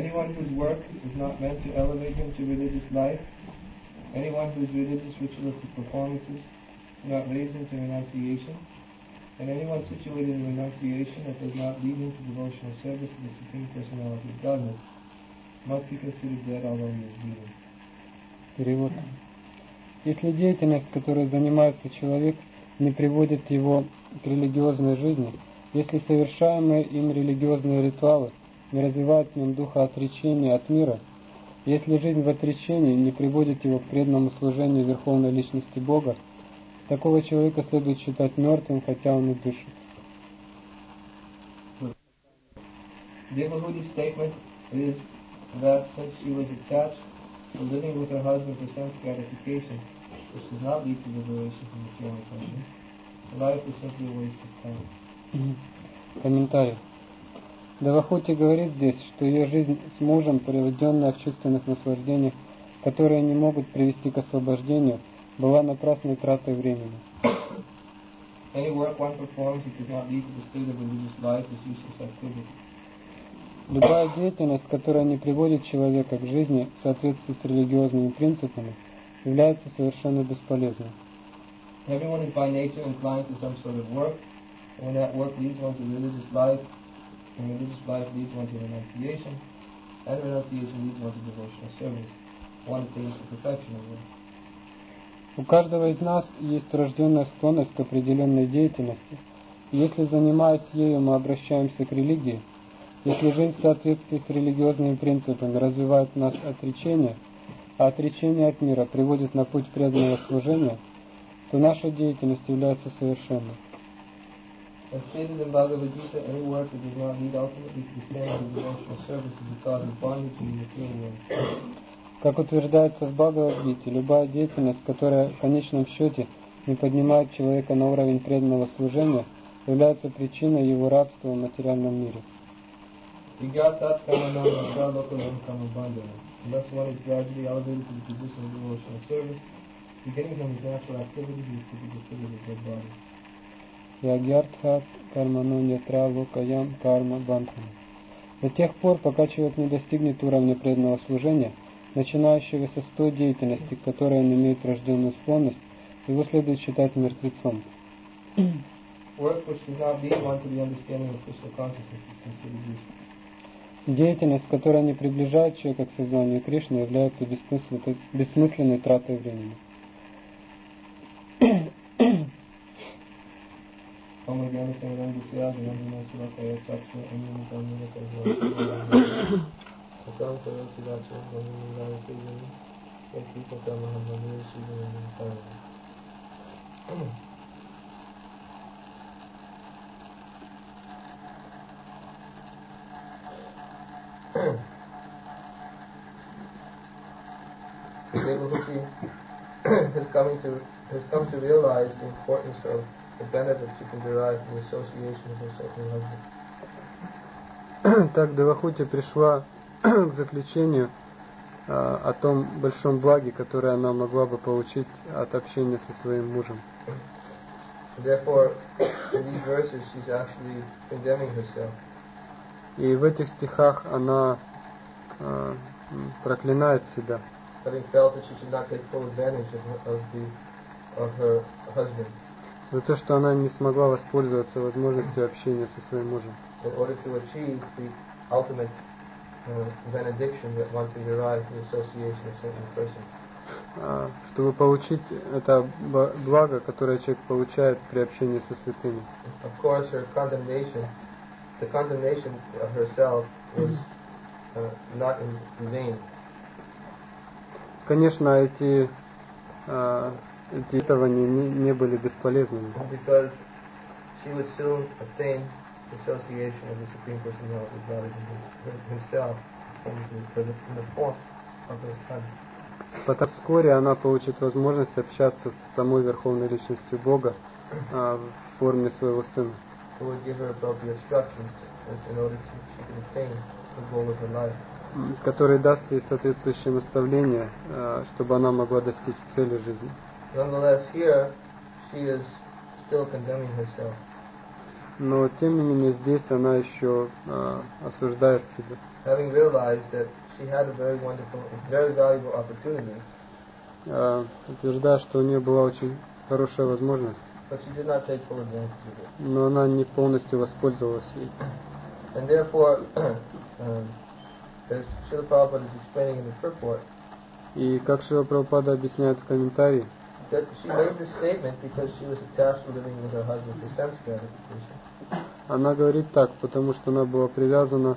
anyone whose work is not meant to elevate him to religious life, anyone whose religious ritualistic performances do not raise him to renunciation, and anyone situated in renunciation that does not lead him to devotional service to the Supreme Personality of Godhead must be considered dead although he is breathing. Перевод. Если деятельность, которой занимается человек, не приводит его к религиозной жизни, если совершаемые им религиозные ритуалы не развивают в нем духа отречения от мира, если жизнь в отречении не приводит его к преданному служению Верховной Личности Бога, такого человека следует считать мертвым, хотя он и дышит. Devahudi's statement is that since she was attached to living with her husband for sense gratification, which does not lead to liberation from material oppression, her life is simply a waste of time. Комментарий. Девахути говорит здесь, что ее жизнь с мужем, проведенная в чувственных наслаждениях, которые не могут привести к освобождению, была напрасной тратой времени. Any work one performs that does not lead to the state of religious life is useless activity. Любая деятельность, которая не приводит человека к жизни в соответствии с религиозными принципами, является совершенно бесполезной. Everyone is by nature inclined to some sort of work, and when that work leads one to religious life, and religious life leads one to renunciation, and renunciation leads one to devotional service, one attains the perfection of work. У каждого из нас есть рожденная склонность к определенной деятельности. И если, занимаясь ею, мы обращаемся к религии, если жизнь в соответствии с религиозными принципами развивает в нас отречение, а отречение от мира приводит на путь преданного служения, то наша деятельность является совершенной. As stated in Bhagavad Gita, any work that does not lead ultimately to the standard of devotional service is the cause of bondage in the material world. Как утверждается в Бхагавад-гите, любая деятельность, которая в конечном счете не поднимает человека на уровень преданного служения, является причиной его рабства в материальном мире. Thus one is gradually elevated to the position of devotional service, beginning from his natural activities which could be considered a dead body. Ягьярдхат кармано нятра локаям карма бандхана. До тех пор, пока человек не достигнет уровня преданного служения, начинающегося с той деятельности, к которой он имеет рожденную склонность, его следует считать мертвецом. Деятельность, которая не приближает человека к сознанию Кришны, является бессмысленной тратой времени. Devahuti has come to realize the importance of the benefits she can derive from the association of herself and her husband. Так Девахути пришла к заключению о том большом благе, которое она могла бы получить от общения со своим мужем. Therefore, in these verses, she's actually condemning herself. И в этих стихах она проклинает себя. Having felt that she should not take full advantage of her husband. За то, что она не смогла воспользоваться возможностью общения со своим мужем. In order to achieve the ultimate benediction that one can derive from the association of certain persons. Чтобы получить это благо, которое человек получает при общении со святыми. Of course, the condemnation of herself is not in vain. Конечно, эти требования не были бесполезными. Because she would soon obtain the association of the Supreme Personality of Godhead himself in the form of her son. Потому что вскоре она получит возможность общаться с самой Верховной Личностью Бога в форме своего сына. Who would give her appropriate instructions in order to she can attain the goal of her life. Который даст ей соответствующее наставление, чтобы она могла достичь цели жизни. Nonetheless, here she is still condemning herself. Но тем не менее здесь она еще осуждает себя. Having realized that she had a very wonderful, very valuable opportunity, Утверждая, что у нее была очень хорошая возможность, but she did not take full advantage of it. но она не полностью воспользовалась ей. And therefore, as Srila Prabhupada is explaining in the purport, И как Шрила Прабхупада объясняет в комментарии, that she made this statement because she was attached to living with her husband for sense gratification. она говорит так, потому что она была привязана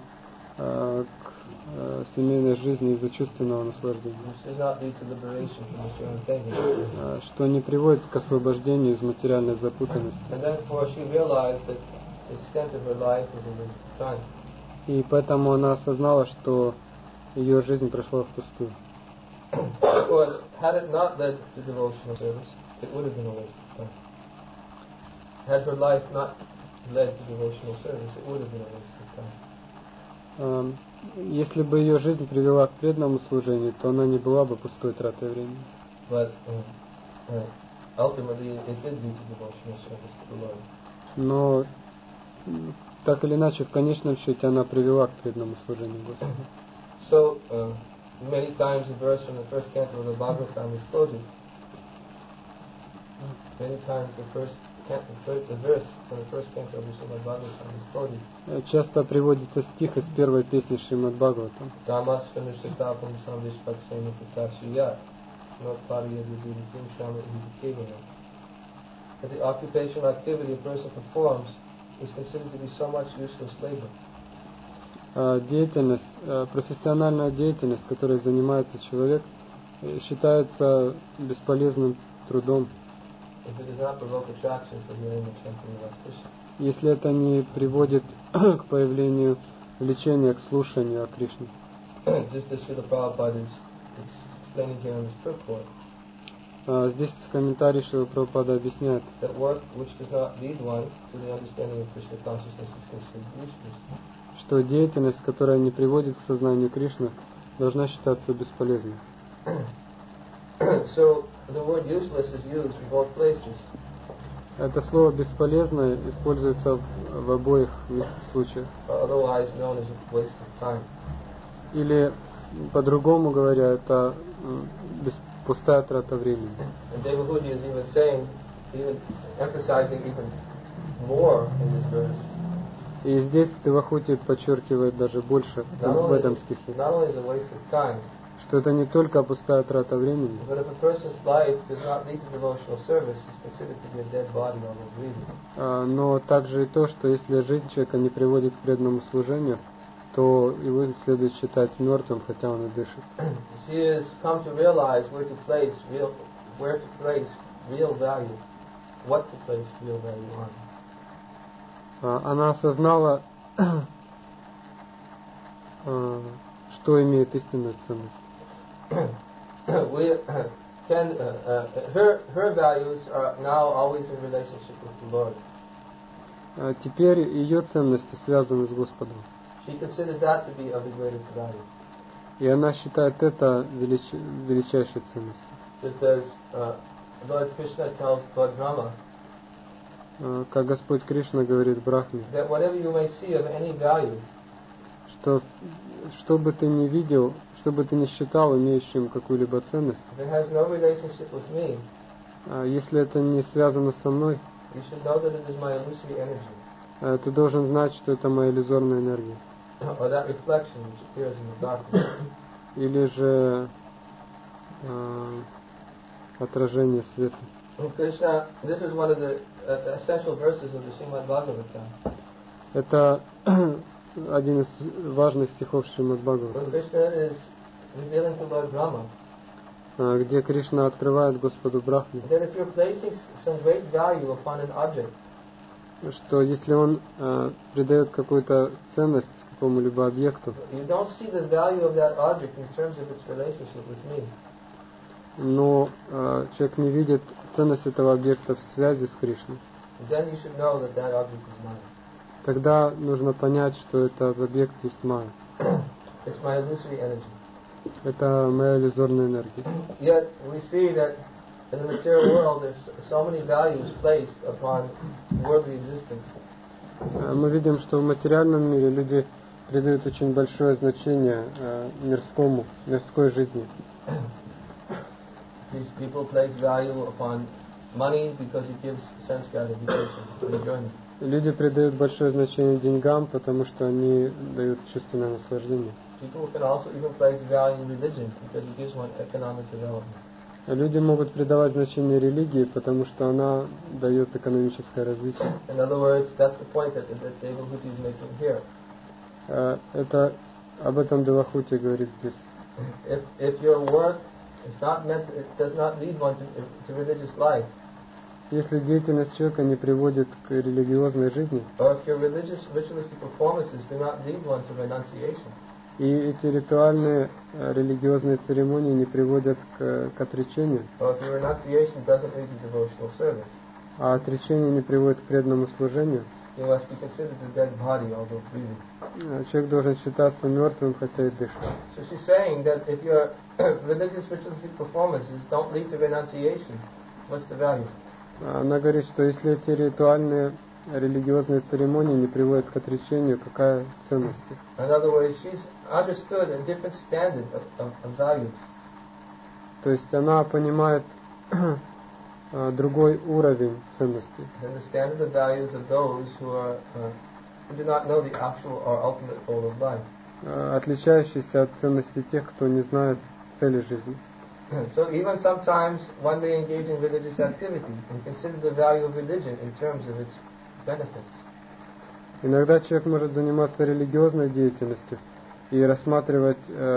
к семейной жизни из-за чувственного наслаждения, Which does not lead to liberation from material entanglement. что не приводит к освобождению из материальной запутанности. And therefore she realized that the extent of her life was a waste of time. И поэтому она осознала, что ее жизнь прошла впустую. Because had it not led to devotional service, it would have been a waste of time. Had her life not led to devotional service, it would have been a waste of time. Если бы ее жизнь привела к преданному служению, то она не была бы пустой тратой времени. But ultimately it did lead to devotional service to the Lord. Но так или иначе, в конечном счете, она привела к преданному служению Господу. So many times the verse from the first canto of the Bhagavatam is quoted. Many times the verse from the first canto of the Srimad Bhagavatam is quoted. Часто приводится стих из первой песни Шримад Бхагаватам. Damas Vanushatapam Samvishpaksena Prakashiyat Notpariya Vidivikim Shama Udikevana. That the occupational activity a person performs is considered to be so much useless labor. Деятельность, профессиональная деятельность, которой занимается человек, считается бесполезным трудом, If it does not provoke attraction for hearing or chanting about Krishna. если это не приводит к появлению влечения к слушанию о Кришне. Just as Srila Prabhupada is explaining here in his purport, Здесь в комментарии Шрила Прабхупада объясняет, that work which does not lead one to the understanding of Krishna consciousness is considered useless. что деятельность, которая не приводит к сознанию Кришны, должна считаться бесполезной. So the word useless is used in both places. Это слово «бесполезное» используется в обоих случаях. Otherwise known as a waste of time. Или, по-другому говоря, это пустая трата времени. And Devahudi is even saying, even emphasizing even more in this verse. И здесь Девахути подчеркивает даже больше в этом стихе, Not only is it a waste of time, что это не только пустая трата времени, but if a person's life does not lead to devotional service, he's considered to be a dead body although breathing. но также и то, что если жизнь человека не приводит к преданному служению, то его следует считать мертвым, хотя он и дышит. She has come to realize where to place real value, what to place real value on. Она осознала, что имеет истинную ценность. Her values are now always in relationship with the Lord. Теперь ее ценности связаны с Господом. She considers that to be of the greatest value. И она считает это величайшей ценностью. Just as Lord Krishna tells Lord Brahma, как Господь Кришна говорит Брахме, that whatever you may see of any value, что бы ты ни видел, что бы ты ни считал имеющим какую-либо ценность, if it has no relationship with me, если это не связано со мной, you should know that it is my illusory energy, ты должен знать, что это моя иллюзорная энергия. or that reflection which appears in the darkness. Или же отражение света. And Krishna, this is one of the essential verses of the Srimad Bhagavatam. Это один из важных стихов Шримад When Бхагаватам, Krishna is revealing to Lord Brahma где Кришна открывает Господу Брахме, that if you're placing some great value upon an object, что если он придает какую-то ценность какому-либо объекту, you don't see the value of that object in terms of its relationship with me, но человек не видит ценность этого объекта в связи с Кришной, then you should know that that object is mine. тогда нужно понять, что этот объект есть Майя. It's my illusory energy. Это моя иллюзорная энергия. Yet we see that in the material world there's so many values placed upon worldly existence. Мы видим, что в материальном мире люди придают очень большое значение мирской жизни. These people place value upon money because it gives sense gratification, enjoyment. Люди придают большое значение деньгам, потому что они дают чувственное наслаждение. People can also even place value in religion because it gives one economic development. Люди могут придавать значение религии, потому что она дает экономическое развитие. In other words, that's the point that Devahuti is making here. Это об этом Девахути говорит здесь. If your work is not meant, it does not lead one to religious life. Если деятельность человека не приводит к религиозной жизни, Or if your ritualistic performances do not lead one to renunciation. И эти ритуальные религиозные церемонии не приводят к отречению, Or if your renunciation doesn't lead to devotional service. А отречение не приводит к преданному служению, You must be considered a dead body, although breathing. Человек должен считаться мертвым, хотя и дышит. So she's saying that if your religious ritualistic performances don't lead to renunciation, what's the value? Она говорит, что если эти ритуальные религиозные церемонии не приводят к отречению, какая ценность их? In other words, she's understood a different standard of values. То есть она понимает другой уровень ценностей. Than the standard of values of those who do not know the actual or ultimate goal of life. Отличающийся от ценностей тех, кто не знает цели жизни. So even sometimes one may engage in religious activity and consider the value of religion in terms of its benefits. Иногда человек может заниматься религиозной деятельностью и рассматривать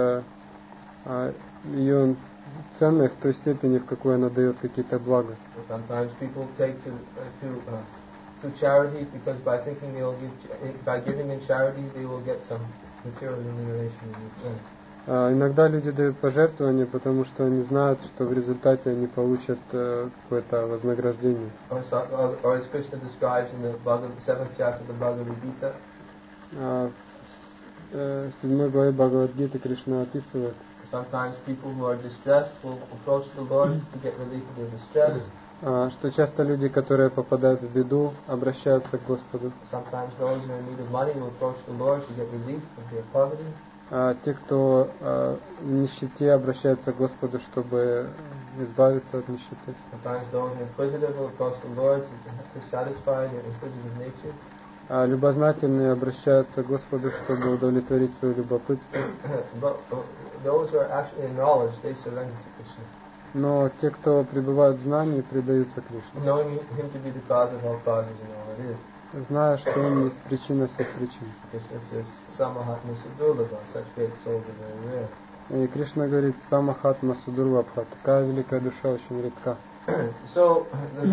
ее ценность в той степени, в какой она дает какие-то блага. Sometimes people take to charity because by giving in charity they will get some material remuneration in return. Иногда люди дают пожертвования, потому что они знают, что в результате они получат какое-то вознаграждение. Or as Krishna describes in the 7th chapter of the Bhagavad Gita, в 7 главе Бхагавад-гиты Кришна описывает, sometimes people who are distressed will approach the Lord to get relief of their distress. Что часто люди, которые попадают в беду, обращаются к Господу. Sometimes those who are in need of money will approach the Lord to get relief of their poverty. Те, кто в нищете, обращаются к Господу, чтобы избавиться от нищеты. Sometimes those who are inquisitive will approach the Lord to satisfy their inquisitive nature. Любознательные обращаются к Господу, чтобы удовлетворить свое любопытство. But those who are actually in knowledge, they surrender to Krishna. Но те, кто пребывают в знании, предаются Кришне, Knowing Him to be the cause of all causes and all it is. зная, что Он есть причина всех причин. Krishna says, Samahatma Sudurlabha, such great souls are very rare. И Кришна говорит, Самахатма Судурвабха, такая великая душа очень редка. So the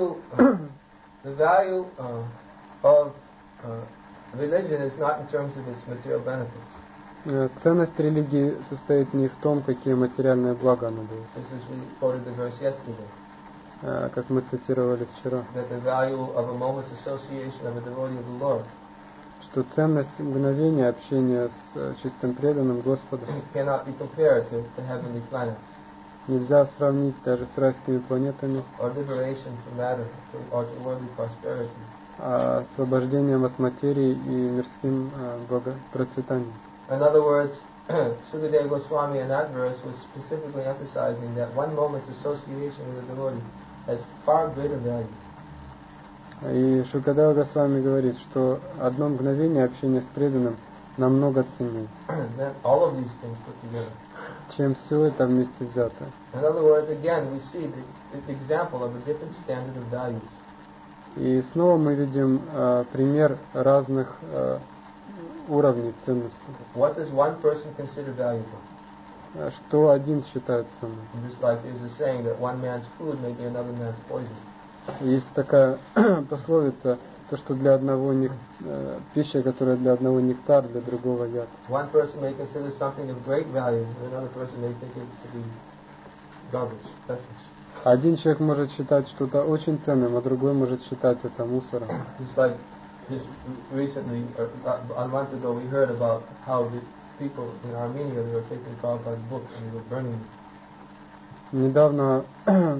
value of religion is not in terms of its material benefits. Ценность религии состоит не в том, какие материальные блага она дает. This is we quoted the verse yesterday. Как мы цитировали вчера. That the value of a moment's association of a devotee of the Lord. Что ценность мгновения общения с чистым преданным Господом cannot be compared to the heavenly planets. Нельзя сравнить даже с райскими планетами. Or liberation from matter, or to worldly prosperity. Освобождением от материи и мирским процветанием. In other words, Sukadeva Goswami in that verse was specifically emphasizing that one moment's association with a devotee has far greater value. И Шукадева Госвами говорит, что одно мгновение общения с преданным намного ценнее, all of these things put together. Чем все это вместе взятое. In other words, again, we see the example of a different standard of values. И снова мы видим пример разных уровней ценностей. What does one person consider valuable? Что один считает ценным. Just like there's a saying that one man's food may be another man's poison. Есть такая пословица, то, что для одного пища, которая для одного нектар, для другого яд. One person may consider something of great value, and another person may think it to be garbage, precious. Один человек может считать что-то очень ценным, а другой может считать это мусором. Just like recently, a month ago, we heard about how the people in Armenia were taking Prabhupada's books and they were burning them. Недавно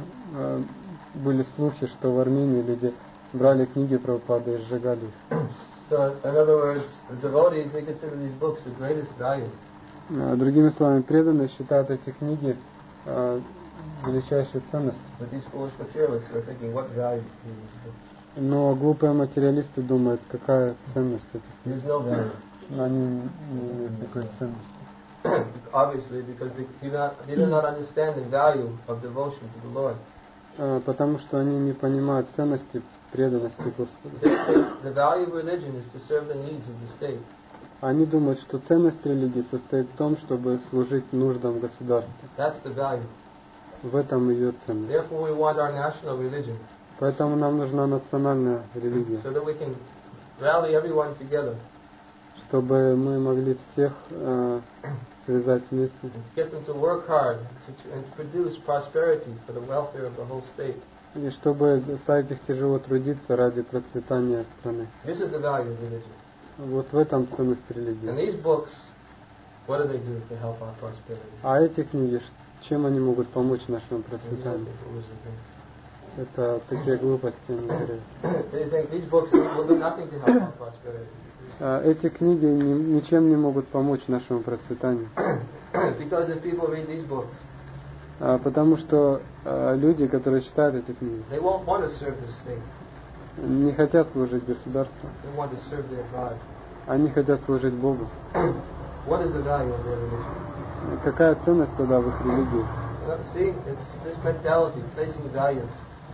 были слухи, что в Армении люди брали книги Прабхупады и сжигали их. So, in other words, the devotees, they consider these books the greatest value. Другими словами, преданные считают эти книги величайшей ценностью. But these foolish materialists are thinking, what value do these books? Но глупые материалисты думают, какая ценность этих книг. There's no value. Они не имеют никакой ценности. Obviously, because they do not understand the value of devotion to the Lord. Потому что они не понимают ценности преданности Господу. The value of religion is to serve the needs of the state. Они думают, что ценность религии состоит в том, чтобы служить нуждам государства. That's the value. В этом ее ценность. Therefore, we want our national religion. Поэтому нам нужна национальная религия. So that we can rally everyone together. Чтобы мы могли всех связать вместе. And to get them to work hard and to produce prosperity for the welfare of the whole state. И чтобы заставить их тяжело трудиться ради процветания страны. This is the value of religion. Вот в этом ценность религии. And these books, what do they do to help our prosperity? А эти книги, чем они могут помочь нашему процветанию? Это такие глупости они говорят. They think these books will do nothing to help our prosperity. Эти книги ничем не могут помочь нашему процветанию. Because if people read these books, потому что люди, которые читают эти книги, they won't want to serve the state. Не хотят служить государству. They want to serve their God. Они хотят служить Богу. What is the value of their religion? Какая ценность тогда в их религии? See, it's this mentality, placing values.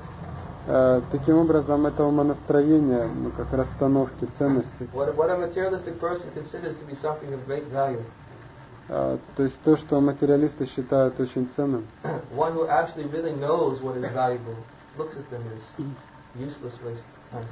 Таким образом, это умонастроение, как расстановки ценностей. What a materialistic person considers to be something of great value. То есть то, что материалисты считают очень ценным. One who actually really knows what is valuable looks at them as useless waste of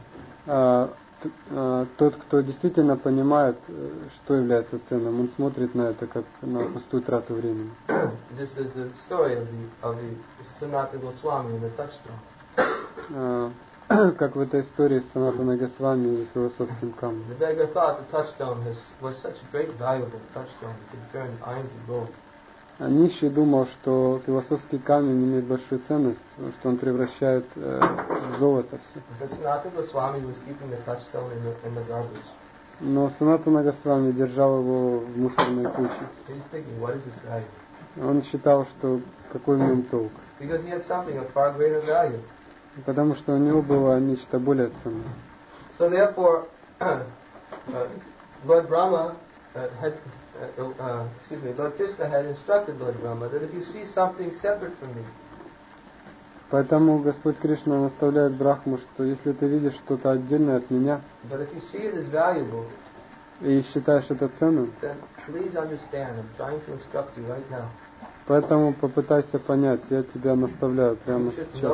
time. Тот, кто действительно понимает, что является ценным, он смотрит на это как на пустую трату времени. Just as the story of the Sanatana Goswami and the touchstone. Как в этой истории с Санатаной Госвами и философским камнем. The beggar thought the touchstone was such a great valuable touchstone it could turn iron to gold. Нищий думал, что философский камень имеет большую ценность, что он превращает в золото все. But Sanatana Goswami was keeping the touchstone in the garbage. Но Санатана Госвами держал его в мусорной куче. He's thinking, what is its value? Он считал, что какой в нем толк. Because he had something of far greater value. Потому что у него было нечто более ценное. So therefore, Lord Brahma Lord Krishna had instructed Lord Brahma that if you see something separate from me, поэтому Господь Кришна наставляет Брахму, что если ты видишь что-то отдельное от меня, but if you see it as valuable, и считаешь это ценным, then please understand, I'm trying to instruct you right now. Поэтому попытайся понять, я тебя наставляю прямо сейчас.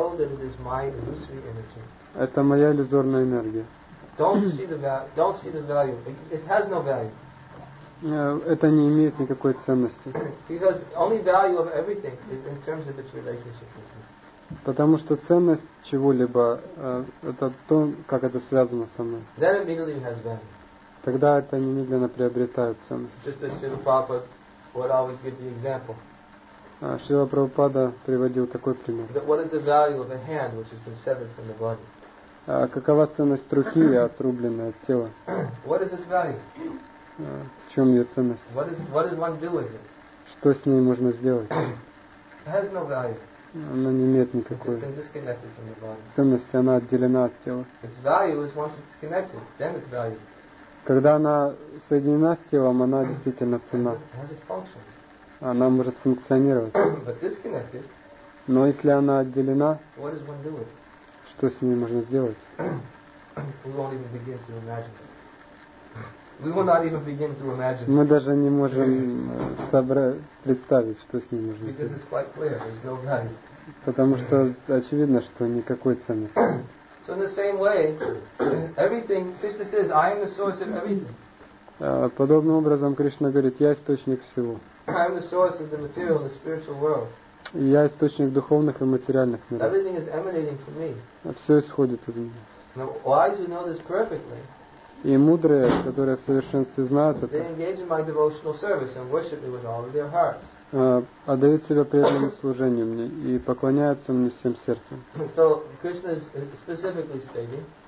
Это моя иллюзорная энергия. Don't see the value. It has no value. Это не имеет никакой ценности. Because only value of everything is in terms of its relationship with me. Потому что ценность чего-либо это то, как это связано со мной. Then immediately it has value. Тогда это немедленно приобретает ценность. Just as Srila Prabhupada would always give the example. Шрила Прабхупада приводил такой пример. What is the value of a hand which has been severed from the body? Какова ценность руки, отрубленной от тела? What is its value? В чем ее ценность? What does one do with it? Что с ней можно сделать? It has no value. Она не имеет никакой It's been disconnected from the body. ценности, она отделена от тела. Its value is once it's connected, then it's valuable. Когда она соединена с телом, она действительно ценна. It has a function. Она может функционировать. But disconnected, Но если она отделена, what does one do with it? что с ней можно сделать? We won't even begin to imagine. We will not even begin to imagine. Мы даже не можем представить, что с ней можно Because сделать. it's quite clear, there's no value. Потому что очевидно, что никакой ценности. So in the same way, everything, Krishna says, I am the source of everything. Подобным образом Кришна говорит, я источник всего. I am the source of the material and the spiritual world. Я источник духовных и материальных миров. Everything is emanating from me. Все исходит из меня. Now, wise who know this perfectly, И мудрые, которые в совершенстве знают they это, engage in my devotional service and worship me with all of their hearts. отдают себя преданному служению мне и поклоняются мне всем сердцем. So Krishna is specifically stating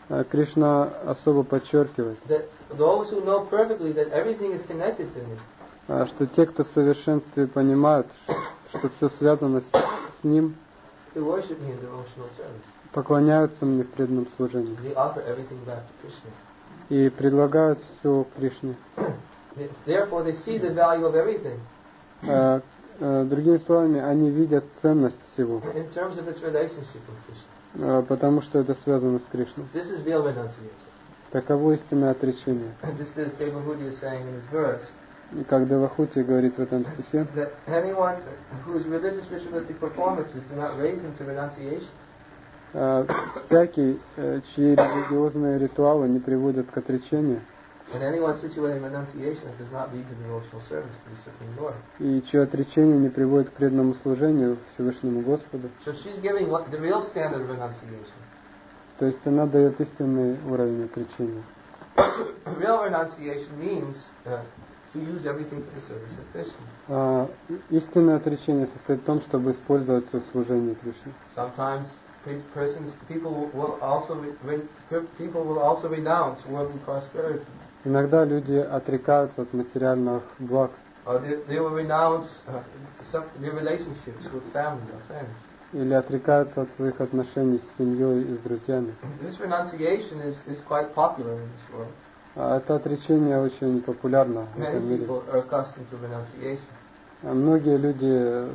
Кришна особо подчеркивает, that those who know perfectly that everything is connected to me, что те, кто в совершенстве понимают, что все связано с Ним, they worship me in devotional service. поклоняются мне в преданном служении They offer everything back to Krishna. и предлагают все Кришне. Therefore, they see the value of everything Другими словами, они видят ценность всего, in terms of its relationship with Krishna. потому что это связано с Кришной. This is real renunciation. Таково истинное отречение. Just as Devahudi is saying in his verse, И как Девахути говорит в этом стихе, that anyone whose religious ritualistic performances do not raise him to renunciation, всякий, чьи религиозные ритуалы не приводят к отречению, and anyone situated in renunciation that does not lead to devotional service to the Supreme Lord. и чье отречение не приводит к преданному служению Всевышнему Господу. So she's giving the real standard of renunciation. То есть она дает истинный уровень отречения. Real renunciation means to use everything for the service of Krishna. Истинное отречение состоит в том, чтобы использовать все служение Кришне. Sometimes people will also renounce worldly prosperity. Иногда люди отрекаются от материальных благ. They will renounce their relationships with family or friends. Или отрекаются от своих отношений с семьей и с друзьями. This renunciation is quite popular in this world. Это отречение очень популярно в Many этом мире. people are accustomed to renunciation. Многие люди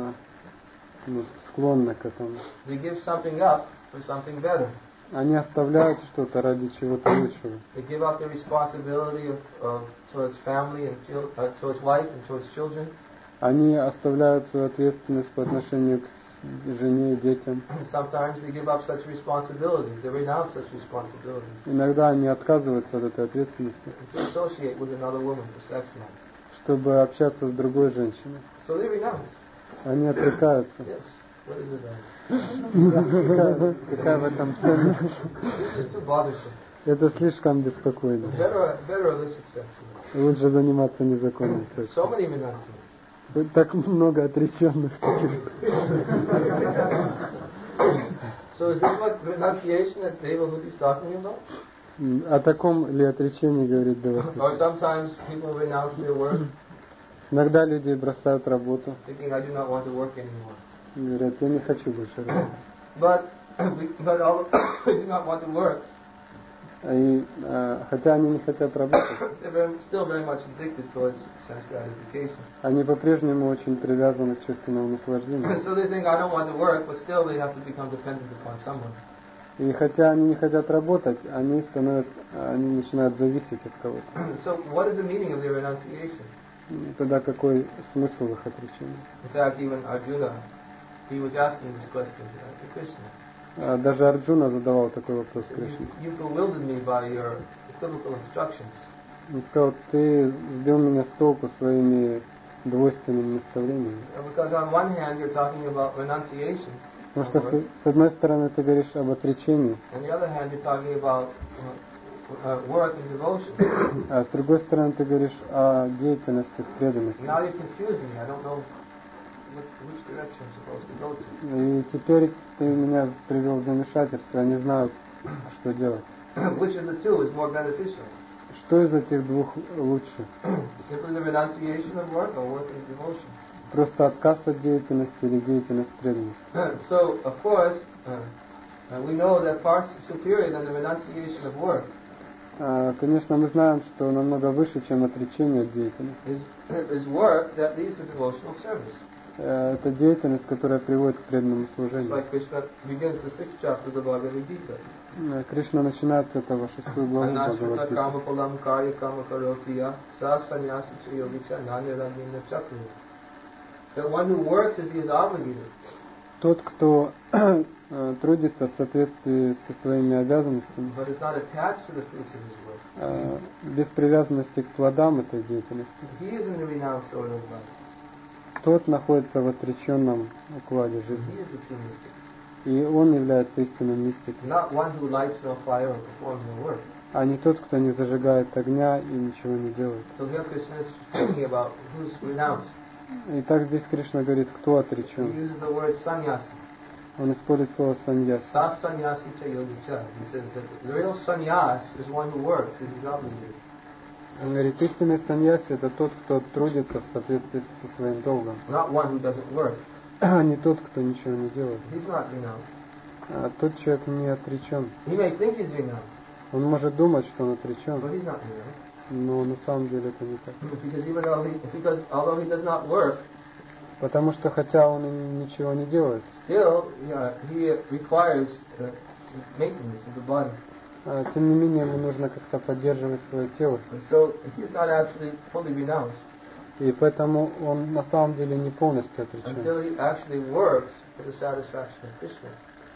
склонны к этому. They give something up for something better. Они оставляют что-то ради чего-то лучшего. They give up their responsibility towards family and towards wife and towards children. Они оставляют свою ответственность по отношению к жене и детям. Sometimes they give up such responsibilities. They renounce such responsibilities. Иногда они отказываются от этой ответственности, To associate with another woman for sex life. чтобы общаться с другой женщиной. So they renounce. Они отрекаются. Yes. What is it? Какая в этом ценность? This is too bothersome. Это слишком беспокойно. Better illicit sex. Лучше заниматься незаконным So сексом. many renunciations. Так много отреченных. So is this what renunciation that Devahudi is talking about? О таком ли отречении говорит Девахути? Or sometimes people renounce their work, Иногда люди бросают работу, thinking I do not want to work anymore. говорят, я не хочу больше работать. But although they do not want to work, И, хотя они не хотят работать, they're still very much addicted towards sense gratification. они по-прежнему очень привязаны к чувственному наслаждению. So they think I don't want to work, but still they have to become dependent upon someone. И хотя они не хотят работать, они начинают зависеть от кого-то. So what is the meaning of their renunciation? Тогда какой смысл их отречения? In fact, even Arjuna, he was asking this question to Krishna. Даже Арджуна задавал такой вопрос Кришне. You bewildered me by your equivocal instructions. Он сказал, ты сбил меня с толку своими двойственными наставлениями. Because on one hand you're talking about renunciation, Потому что с одной стороны ты говоришь об отречении, on the other hand you're talking about work and devotion. а с другой стороны ты говоришь о деятельности в преданности. Now you confuse me. I don't know which direction I'm supposed to go to. И теперь ты меня привел в замешательство, я не знаю, что делать. Which of the two is more beneficial? Что из этих двух лучше? Simply the renunciation of work or work and devotion? Просто отказ от деятельности или деятельность в преданности? So, of course, we know that far superior than the renunciation of work Конечно, мы знаем, что намного выше, чем отречение от деятельности. is work that leads to devotional service. Это деятельность, которая приводит к преданному Just служению. like Krishna begins the 6th chapter of the Bhagavad Gita. Кришна начинает с этого 6 главу Anashvita Бхагавад-гиты. kama palam karya kama karotiya sa sannyasi cha yogicha naniragina chakriya. That one who works as he is obligated. Тот, кто трудится в соответствии со своими обязанностями, But is not attached to the fruits of his work. без привязанности к плодам этой деятельности, He is in the renounced order of life. тот находится в отреченном укладе жизни. He is the true mystic. И он является истинным мистиком, Not one who lights no fire or performs no work. а не тот, кто не зажигает огня и ничего не делает. So here Krishna is speaking about who's renounced. И так здесь Кришна говорит, кто He отречен. uses the word sannyasi. Он использует слово саньяс. Sa sannyasi cha yogi cha. He says that the real sannyas is one who works as he's obligated. Он говорит, истинный саньяси — это тот, кто трудится в соответствии со своим долгом, Not one who doesn't work. а не тот, кто ничего не делает. He's not renounced. А тот человек не отречен. He may think he's renounced, Он может думать, что он but отречен, he's not renounced. но на самом деле это не так. Because although he does not work, Потому что хотя он и ничего не делает, still he requires maintenance of the body. тем не менее ему нужно как-то поддерживать свое тело. And so he's not actually fully renounced И поэтому он на самом деле не полностью отречен. until he actually works for the satisfaction of Krishna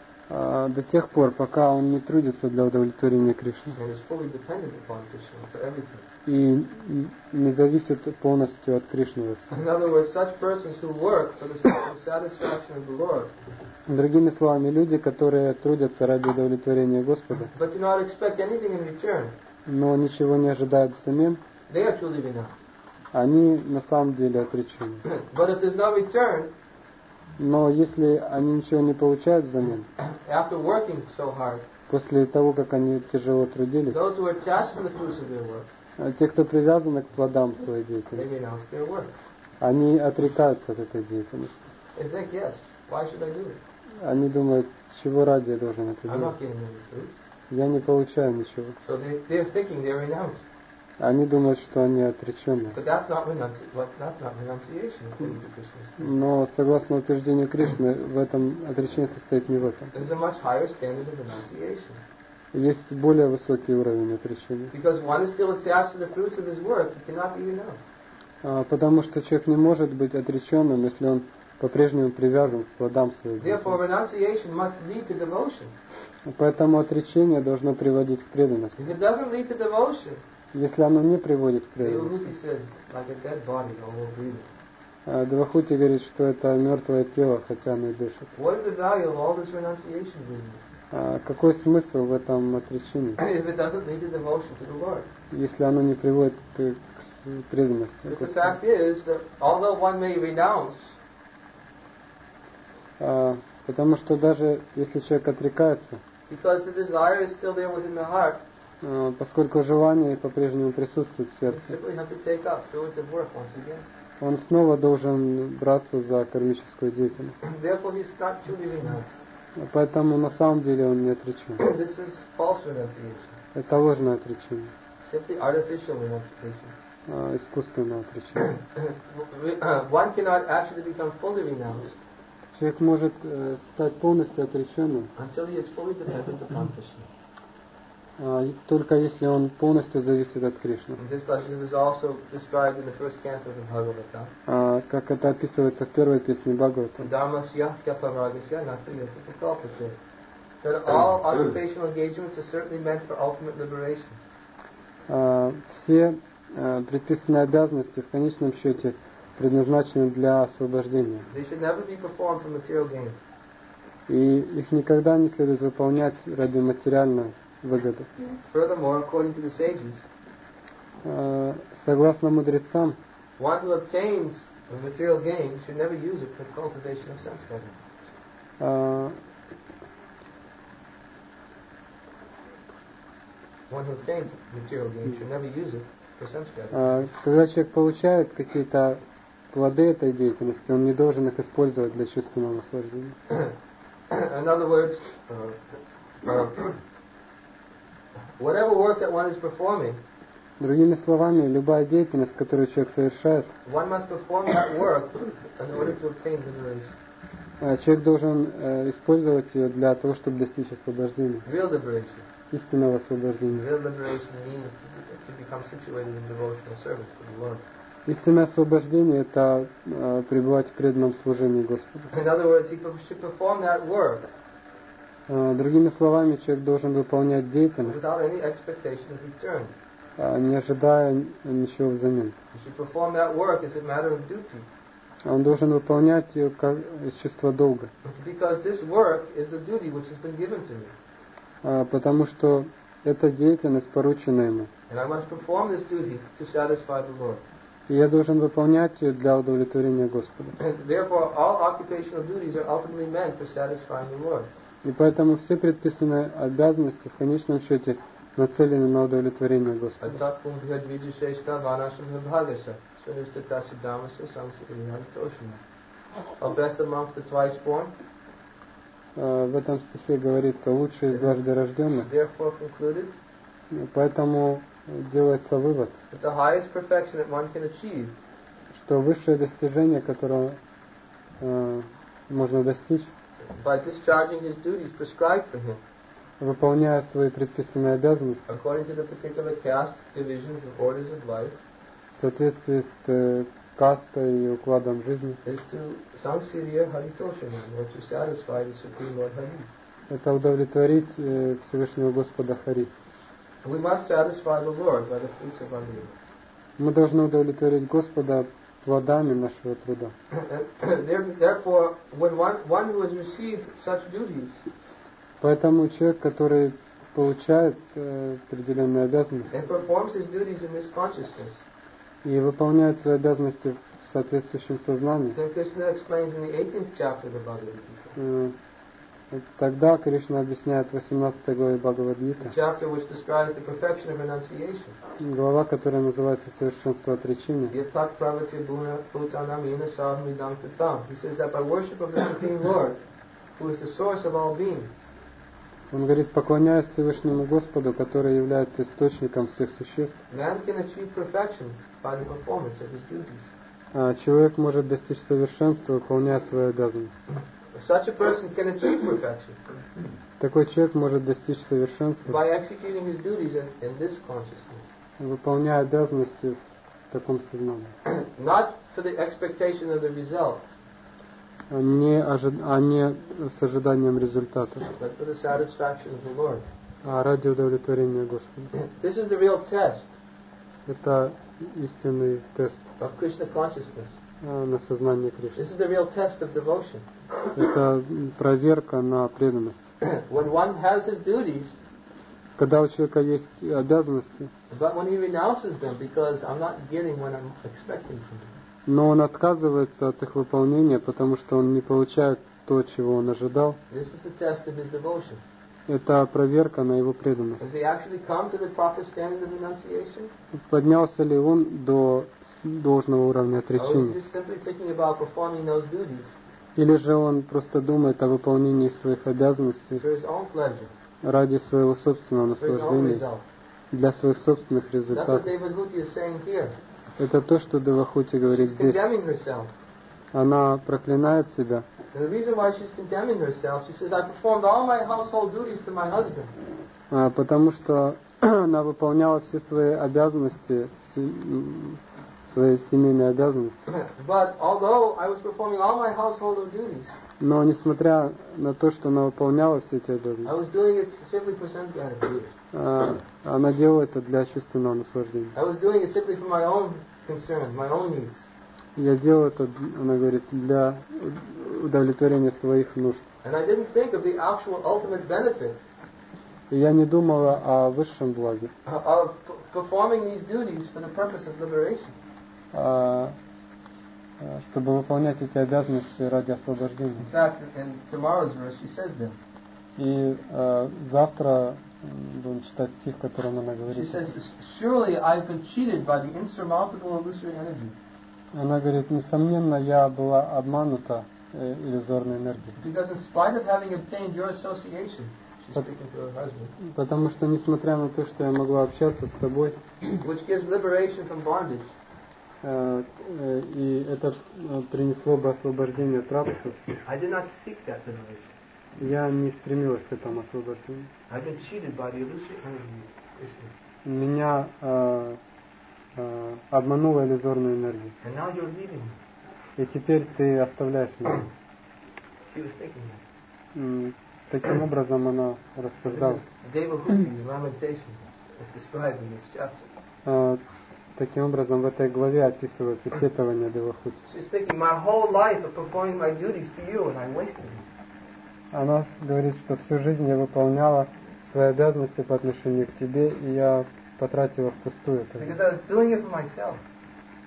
До тех пор, пока он не трудится для удовлетворения Кришны. and is fully dependent upon Krishna for everything. И не зависит полностью от Кришны во всем. In other words, such persons who work for the satisfaction of the Lord, Другими словами, люди, которые трудятся ради удовлетворения Господа, but do not expect anything in return, но ничего не ожидают взамен, they are truly renounced. они на самом деле отречены. But if there's no return, Но если они ничего не получают взамен, after working so hard, после того, как они тяжело трудились, those who are attached to the fruits of their work, те, кто привязаны к плодам своей they деятельности, renounce their work. они отрекаются от этой деятельности. They think, yes, why should I do it? Они думают, чего ради я должен это I'm делать? not getting any fruits. Я не получаю ничего. So they're thinking they're renounced. Они думают, что они отречены. But that's not renunciation according to Krishna's. Но согласно утверждению Кришны, в этом отречение состоит не в этом. There's a much higher standard of renunciation. Есть более высокий уровень отречения. Because one is still attached to the fruits of his work, he cannot be renounced. Потому что человек не может быть отреченным, если он по-прежнему привязан к плодам своей Therefore, деятельности. renunciation must lead to devotion. Поэтому отречение должно приводить к преданности. If it doesn't lead to devotion, Если оно не приводит к Devahuti преданности, says, like a dead body, although breathing. Девахути говорит, что это мертвое тело, хотя оно и дышит. What is the value of all this renunciation business Какой смысл в этом отречении, if it doesn't lead to devotion to the Lord? если оно не приводит к преданности? Because the fact is that although one may renounce, Потому что даже если человек отрекается, because the desire is still there within the heart, поскольку желание по-прежнему присутствует в you сердце, simply have to take up fruits of work once again. он снова должен браться за кармическую деятельность. Therefore, he's not truly renounced. Поэтому на самом деле он не отречен. This is false renunciation, Это ложное отречение, simply artificial renunciation. искусственное отречение. One cannot actually become fully renounced Человек может стать полностью отреченным, until he is fully dependent upon Krishna. только если он полностью зависит от Кришны. And just as it is also described in the first canto of Bhagavata, Как это описывается в первой песне Бхагавата. Dharmasya kyaparagasya natriyata prakalpate. That all occupational engagements are certainly meant for ultimate liberation. Все предписанные обязанности в конечном счете предназначены для освобождения. They should never be performed for material gain. И их никогда не следует выполнять ради материальной выгоды. Furthermore, according to the sages, Согласно мудрецам, one who obtains a material gain should never use it for the cultivation of sense pleasure. One who obtains material gain should never use it for sense pleasure. Когда человек получает какие-то плоды этой деятельности, он не должен их использовать для чувственного наслаждения. In other words, whatever work that one is performing, Другими словами, любая деятельность, которую человек совершает, one must perform that work in order to obtain liberation. Человек должен использовать ее для того, чтобы достичь освобождения, Real liberation. истинного освобождения. Real liberation means to become situated in devotional service to the Lord. Истинное освобождение – это пребывать в преданном служении Господу. In other words, he should perform that work Другими словами, человек должен выполнять деятельность, without any expectation of return. Не ожидая ничего взамен. He should perform that work as a matter of duty. Он должен выполнять ее как из чувства долга, Because this work is the duty which has been given to me. потому что эта деятельность поручена ему. And I must perform this duty to satisfy the Lord. И я должен выполнять ее для удовлетворения Господа. And therefore, all occupational duties are ultimately meant for satisfying the Lord. И поэтому все предписанные обязанности в конечном счете нацелены на удовлетворение Господа. Atakkum bhadvijasheshta vanasham bhagasa svinustata siddhamasa samsakriya toshana. O best amongst the twice born, В этом стихе говорится «лучший из дважды рожденных». therefore concluded Поэтому делается вывод, that the highest perfection that one can achieve что высшее достижение, которого можно достичь, by discharging his duties prescribed for him выполняя свои предписанные обязанности according to the particular caste, divisions, and orders of life, в соответствии с кастой и укладом жизни, is to samsiriya haritoshana, or to satisfy the Supreme Lord Hari. это удовлетворить Всевышнего Господа Хари. We must satisfy the Lord by the fruits of our labor. Мы должны удовлетворить Господа плодами нашего труда. Therefore, when one who has received such duties Поэтому человек, который получает определенные обязанности and performs his duties in this consciousness, и выполняет свои обязанности в соответствующем сознании, then Krishna explains in the 18th chapter of the Bhagavad Gita, тогда Кришна объясняет в 18 главе the Бхагавад-гиты, chapter which describes the perfection of renunciation. глава, которая называется «Совершенство отречения». Yatak pravati bhutanam yena sadhamidam tatam. He says that by worship of the Supreme Lord, who is the source of all beings, Он говорит, поклоняясь Всевышнему Господу, который является источником всех существ, man can achieve perfection by the performance of his duties. человек может достичь совершенства, выполняя свои обязанности. Such a person can achieve perfection Такой человек может достичь совершенства, by executing his duties in this consciousness, выполняя обязанности в таком сознании, not for the expectation of the result, а не с ожиданием результата, but for the satisfaction of the Lord. а ради удовлетворения Господа. This is the real test Это истинный тест of Krishna consciousness. на сознание Кришны. This is the real test of devotion. Это проверка на преданность. When one has his duties, Когда у человека есть обязанности, but when he renounces them because I'm not getting what I'm expecting from him, но он отказывается от их выполнения, потому что он не получает то, чего он ожидал, this is the test of his devotion. это проверка на его преданность. Has he actually come to the proper standard of renunciation? Поднялся ли он до должного уровня Or is he отречения? just simply thinking about performing those duties Или же он просто думает о выполнении своих обязанностей for his own pleasure, ради своего собственного for his own наслаждения, result? для своих собственных That's what результатов? David Huti is saying here. Это то, что Девахути говорит She's здесь. condemning herself. Она проклинает себя. And the reason why she's condemning herself, she says, I performed all my household duties to my husband. Потому что она выполняла все свои обязанности, свои семейные обязанности. But although I was performing all my household duties, Но несмотря на то, что она выполняла все эти I обязанности, was doing it simply for sense gratification. она делала это для чувственного наслаждения. I was doing it simply for my own concerns, my own needs. Я делал это, она говорит, для удовлетворения своих нужд. And I didn't think of the actual ultimate benefit И я не думала о высшем благе, of performing these duties for the purpose of liberation. Чтобы выполнять эти обязанности ради освобождения. In fact, in tomorrow's verse, she says them. И завтра будем читать стих, в котором она She говорит. says, surely I've been cheated by the insurmountable illusory energy. Она говорит, несомненно, я была обманута иллюзорной энергией. Because in spite of having obtained your association, she's speaking to her husband, Потому что, несмотря на то, что я могла общаться с тобой, which gives liberation from bondage, и это принесло бы освобождение от рабства, I did not seek that liberation. я не стремилась к этому освобождению. I've been cheated by the illusory energy. Меня обманула иллюзорная энергия. And now you're leaving me. И теперь ты оставляешь меня. She was thinking that. Таким образом она This рассуждала. is Devahuti's lamentation. It's described in this chapter. Таким образом в этой главе описывается сетование Девахути. She's thinking, my whole life of performing my duties to you, and I wasted it. Она говорит, что всю жизнь я выполняла свои обязанности по отношению к тебе, и я потратила впустую это. Because I was doing it for myself.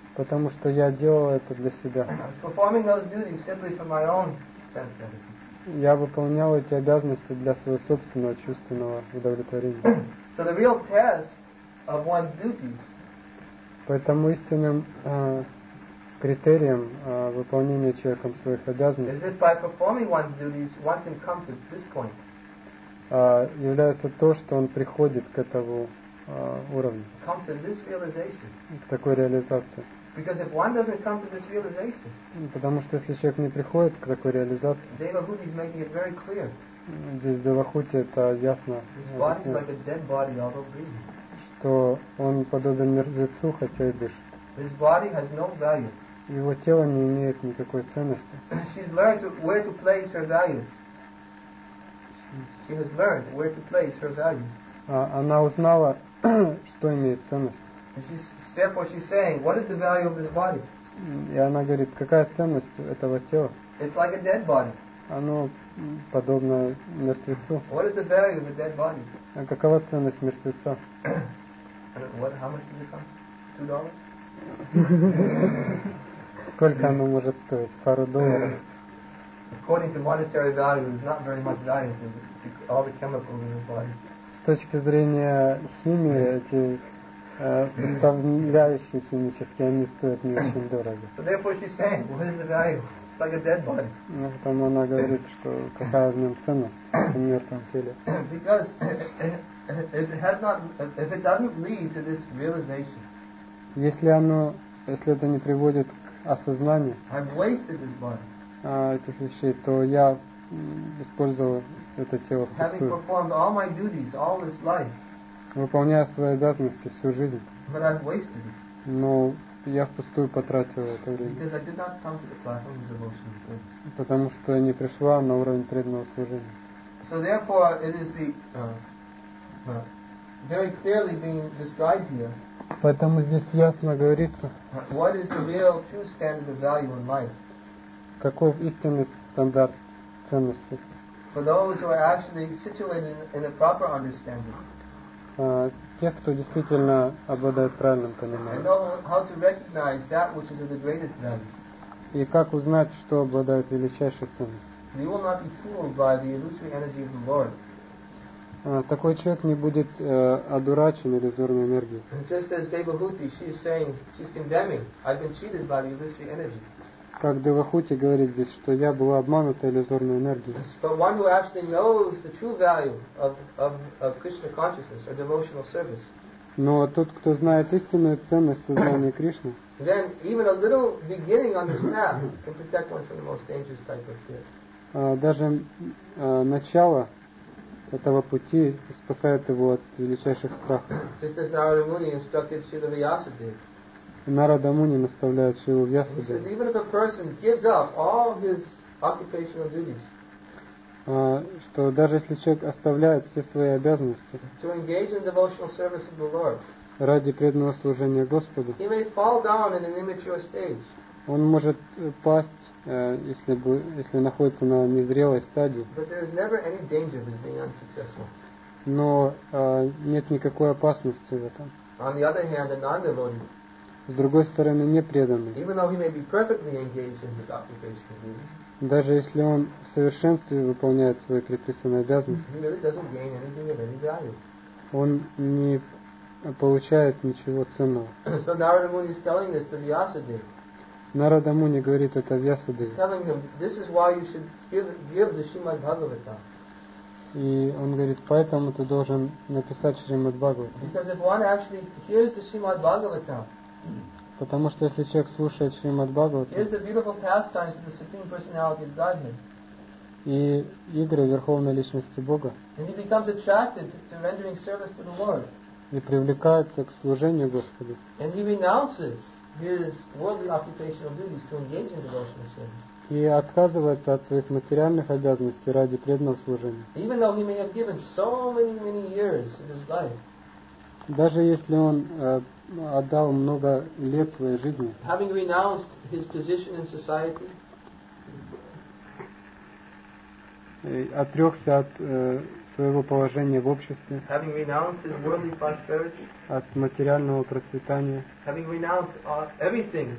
потому что я делал это для себя. I was performing those duties simply for my own sense gratification. Я выполнял эти обязанности для своего собственного чувственного удовлетворения. So the real test of one's duties Поэтому истинным критерием выполнения человеком своих is обязанностей if by performing one's duties one can come to this point. является то, что он приходит к этому уровню, Come to this realization. к такой реализации. Because if one doesn't come to this realization, Потому что если человек не приходит к такой реализации, Devabhuti is making it very clear. здесь в Девахути это ясно, This body is like a dead body although breathing. что он подобен мертвецу, хотя и дышит. This body has no value. Его тело не имеет никакой ценности. She's learned where to place her values. She has learned where to place her values. Она узнала, что имеет ценность. And therefore she's saying, what is the value of this body? И она говорит, какая ценность этого тела? It's like a dead body. Оно подобно мертвецу. What is the value of a dead body? А какова ценность мертвеца? How much does it come? $2? Сколько оно может стоить? Пару долларов? According to monetary value, there's not very much value to all the chemicals in this body. С точки зрения химии, эти составляющие химические, они стоят не очень дорого. So therefore she's saying, what is the value? It's like a dead body. Потому она говорит, что какая в нем ценность в мертвом теле. Because if it doesn't lead to this realization, Если это не приводит к осознанию I've wasted this body. Этих вещей, то я использовал это тело Having впустую. performed all my duties all this life, Выполняя свои обязанности всю жизнь, but I've wasted it но я впустую потратил это время, because I did not come to the platform of devotional service. потому что я не пришла на уровень преданного служения. So therefore, it is very clearly being described here. Поэтому здесь ясно говорится, What is the real true standard of value in life каков истинный стандарт ценностей for those who are actually situated in a proper understanding тех, кто действительно обладает правильным and пониманием. know how to recognize that which is of the greatest value. И как узнать, что обладает величайшей ценностью. We will not be fooled by the illusory energy of the Lord. Такой человек не будет одурачен иллюзорной энергией. Just as Devabhuti, she's condemning, I've been cheated by the illusory energy. Как Девахути говорит здесь, что я была обманута иллюзорной энергией. But one who actually knows the true value of Krishna consciousness or devotional service, Но тот, кто знает истинную ценность сознания Кришны, then even a little beginning on this path can protect one from the most dangerous type of fear. даже начало этого пути спасает его от величайших страхов. Just as Narada Muni instructed Srila Vyasadeva. Нарада Муни наставляет Шрилу He says Вьясадеву, even if a person gives up all his occupational duties что даже если человек оставляет все свои обязанности to engage in devotional service of the Lord, ради преданного служения Господу, he may fall down in an immature stage. он может пасть, если находится на незрелой стадии, But there is never any danger of his being unsuccessful. но нет никакой опасности в этом. On the other hand, a non-devotee, С другой стороны, непреданный, even though he may be perfectly engaged in his occupational duties, даже если он в совершенстве выполняет свои предписанные обязанности, he really doesn't gain anything of any value. он не получает ничего ценного. So Narada Muni is telling this to Vyasadeva. Нарада Муни говорит это He's Вьясадеве, telling him, this is why you should give the Srimad Bhagavatam. и он говорит, поэтому ты должен написать Шримад Бхагаватам. Because if one actually hears the Srimad Bhagavatam, Потому что если человек слушает Шримад Бхагаватам hears the beautiful pastimes of the Supreme Personality of Godhead, и игры Верховной Личности Бога, and he becomes attracted to rendering service to the Lord, и привлекается к служению Господу, and he renounces his worldly occupational duties to engage in devotional service, и отказывается от своих материальных обязанностей ради преданного служения. even though he may have given so many years of his life, Даже если он отдал много лет своей жизни, having renounced his position in society, отрекся от своего положения в обществе, having renounced his worldly prosperity, от материального процветания, having renounced everything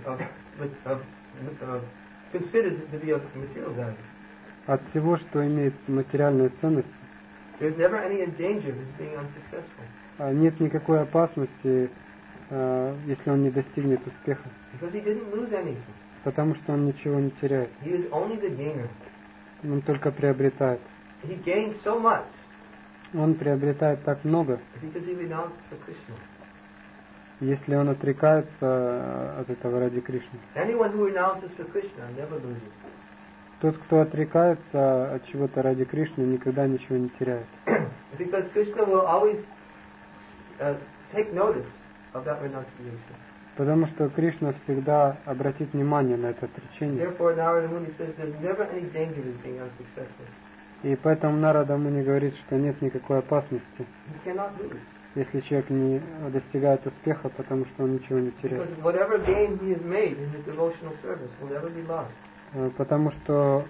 considered to be of material value. от всего, что имеет материальную ценность. There's never any danger of his being unsuccessful, Нет никакой опасности, если он не достигнет успеха, because he didn't lose anything. потому что он ничего не теряет, He is only the gainer. он только приобретает. He gained so much Он приобретает так много, because he renounced for Krishna. если он отрекается от этого ради Кришны. Anyone who renounces for Krishna never loses. Тот, кто отрекается от чего-то ради Кришны, никогда ничего не теряет. Because Krishna will always take notice of that renunciation. Потому что Кришна всегда обратит внимание на это отречение. Therefore, Narada Muni says there's never any danger of his being unsuccessful. И поэтому Нарада Муни говорит, что нет никакой опасности, He cannot lose. если человек не достигает успеха, потому что он ничего не теряет. Because whatever gain he has made in his devotional service will never be lost. Потому что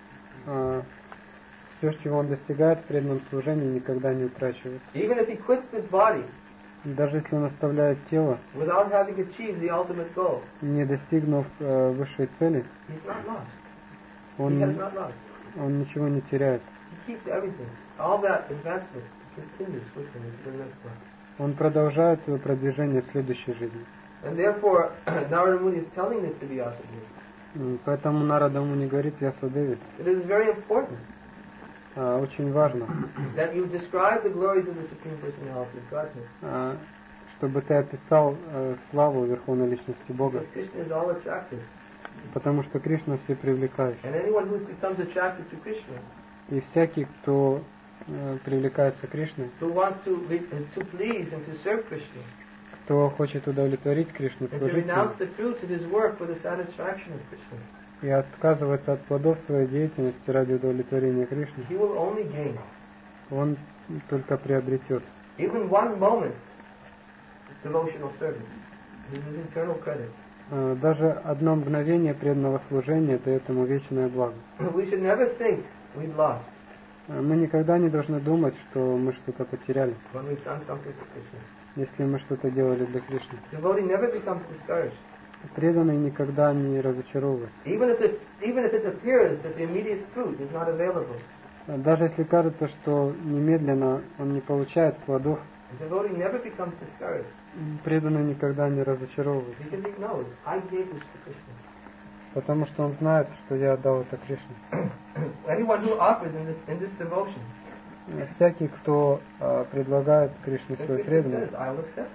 все, чего он достигает в преданном служении, никогда не утрачивается. Even if he quits this body Даже если он оставляет тело, without having achieved the ultimate goal, не достигнув высшей цели, he's not lost. He has он, not lost. он ничего не теряет. He keeps everything. All that advancement continues with him into the next life. Он продолжает свое продвижение в следующей жизни. And therefore, Narada Muni is telling this to Vyasadeva. Поэтому Нарада Муни говорит Вьясадеве, It is very important очень важно, that you describe the glories of the Supreme Personality of Godhead. Чтобы ты описал славу Верховной Личности Бога, Because Krishna is all attractive. потому что Кришна все привлекает. And anyone who becomes attracted to Krishna, И всякий, кто привлекается Кришной, who wants to please and to serve Krishna, кто хочет удовлетворить Кришну, and to служить ему, renounce the fruits of his work for the satisfaction of Krishna, и отказывается от плодов своей деятельности ради удовлетворения Кришны, he will only gain. он только приобретет. Even one moment's devotional service is his eternal credit. Даже одно мгновение преданного служения дает ему вечное благо. We should never think we've lost Мы никогда не должны думать, что мы что-то потеряли, when we've done something for Krishna. если мы что-то делали для Кришны. Devotee never becomes discouraged. Преданный никогда не разочаровывается. Even if it appears that the immediate fruit is not available, Даже если кажется, что немедленно он не получает плодов, the devotee never becomes discouraged преданный никогда не разочаровывается. because he knows, I gave this to Krishna. Потому что он знает, что я отдал это Кришне. Anyone who offers in this devotion, Всякий, кто предлагает Кришне then свою Krishna преданность, says, I will accept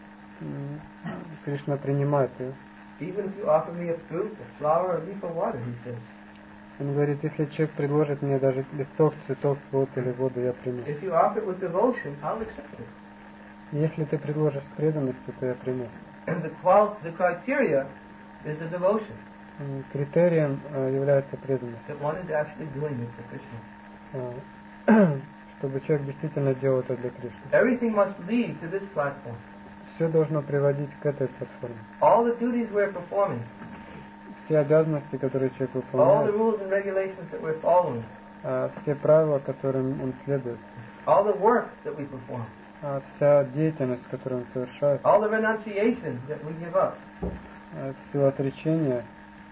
it. Кришна принимает ее. Even if you offer me a fruit, a flower, a leaf of water, he says. Он говорит, если человек предложит мне даже листок, цветок, плод или воду, я приму. If you offer it with devotion, I'll accept it. Если ты предложишь с преданностью, то я приму. And the criteria is the devotion, Критерием является преданность. that one is actually doing it for Krishna. Чтобы человек действительно делал это для Кришны. Everything must lead to this platform. Все должно приводить к этой платформе. All the duties we're performing, Все обязанности, которые человек all the выполняет, rules and regulations that we're following, все правила, которым он следует, all the work that we perform, вся деятельность, которую он совершает, all the renunciation that we give up, все отречения,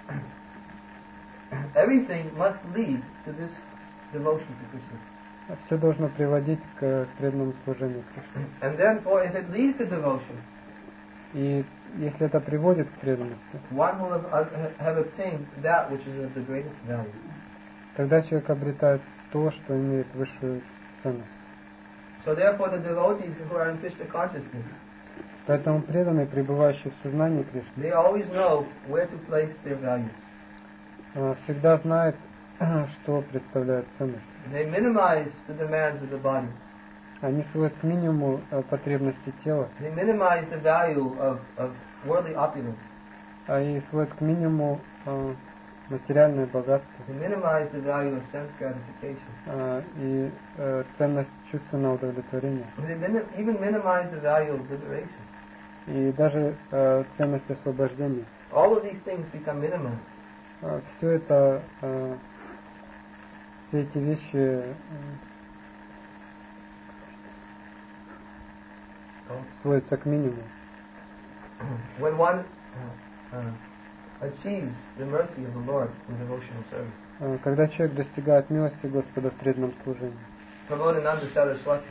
everything must lead to this devotion to Krishna. все должно приводить к преданному служению Кришне. And therefore, if it leads to devotion, И если это приводит к преданности, one will have obtained that which is of the greatest value. тогда человек обретает то, что имеет высшую ценность. So therefore, the devotees who are in Krishna consciousness, Поэтому преданный, пребывающий в сознании Кришны, they always know where to place their values. всегда знает, что представляет ценность. They minimize the demands of the body. Они сводят к минимуму потребности тела, They minimize the value of worldly opulence. и сводят к минимуму материальное богатство They minimize the value of sense gratification. и ценность чувственного удовлетворения, They even minimize the value of liberation. и даже ценность освобождения. All of these things become minimized. Все эти вещи сводится к минимуму. When one achieves the mercy of the Lord in devotional service. Когда человек достигает милости Господа в преданном служении. Prabodhananda Saraswati.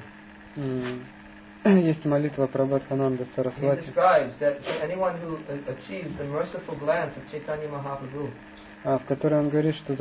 Есть молитва Прабодхананда He Сарасвати, describes that anyone who achieves the merciful glance of Chaitanya Mahaprabhu, в которой он говорит, что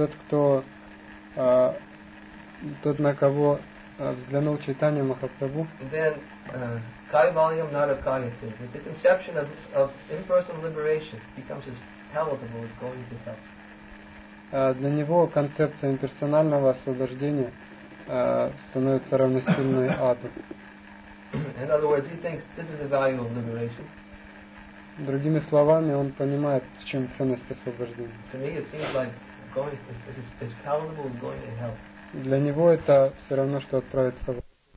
тот, на кого взглянул Чайтанья Махапрабху, then Kaivalyam Narakayate, with the conception of impersonal liberation, becomes as palatable as going to hell. Для него концепция имперсонального освобождения становится равносильной аду. In other words, he thinks this is the value of liberation. Другими словами, он понимает, в чем ценность освобождения. To me, it seems like going as palatable as going to hell. Для него это все равно, что отправиться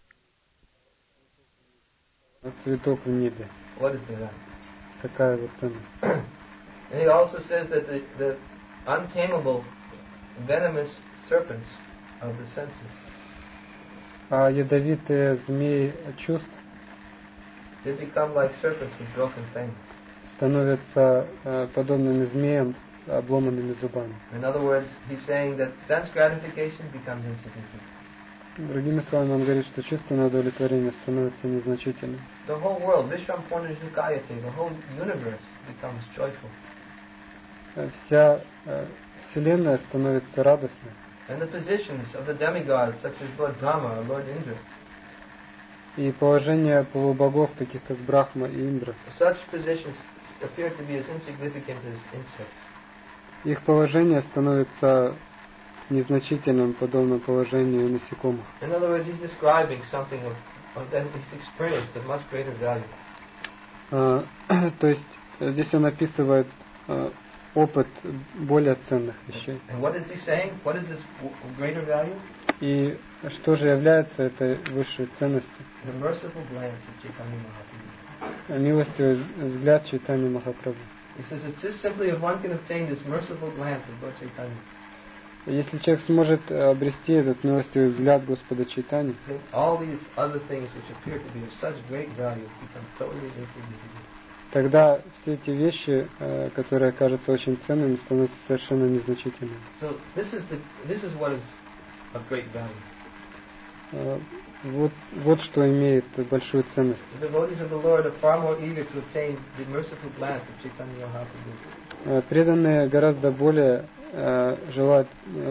в цветок в небе. What is the value? Какая его ценность? And he also says that the untamable, venomous serpents of the senses, А ядовитые змеи чувств they become like serpents with broken fangs. становятся подобными змеям с обломанными зубами. In other words, he's saying that sense gratification becomes insignificant. Другими словами, он говорит, что чувственное удовлетворение становится незначительным. The whole world, Vishram Purnajukayate, the whole universe becomes joyful. Вся Вселенная становится радостной. And the positions of the demigods, such as Lord Brahma or Lord Indra, И положение полубогов, таких как Брахма и Индра, such positions appear to be as insignificant as insects. их положение становится незначительным, подобно положению насекомых. In other words, he's describing something of that he's experienced of much greater value. То есть здесь он описывает опыт более ценных вещей. And what is he saying? What is this greater value? И что же является этой высшей ценностью? The merciful glance of Chaitanya Mahaprabhu. Милостивый взгляд Чайтаньи Махапрабху. He says it's just simply if one can obtain this merciful glance of Lord Chaitanya, Если человек сможет обрести этот милостивый взгляд Господа Чайтаньи, then all these other things which appear to be of such great value become totally insignificant. тогда все эти вещи, которые кажутся очень ценными, становятся совершенно незначительными. So this is what is of great value. Вот что имеет большую ценность. The devotees of the Lord are far more eager to obtain the merciful glance of Chaitanya Mahaprabhu. Преданные гораздо более желают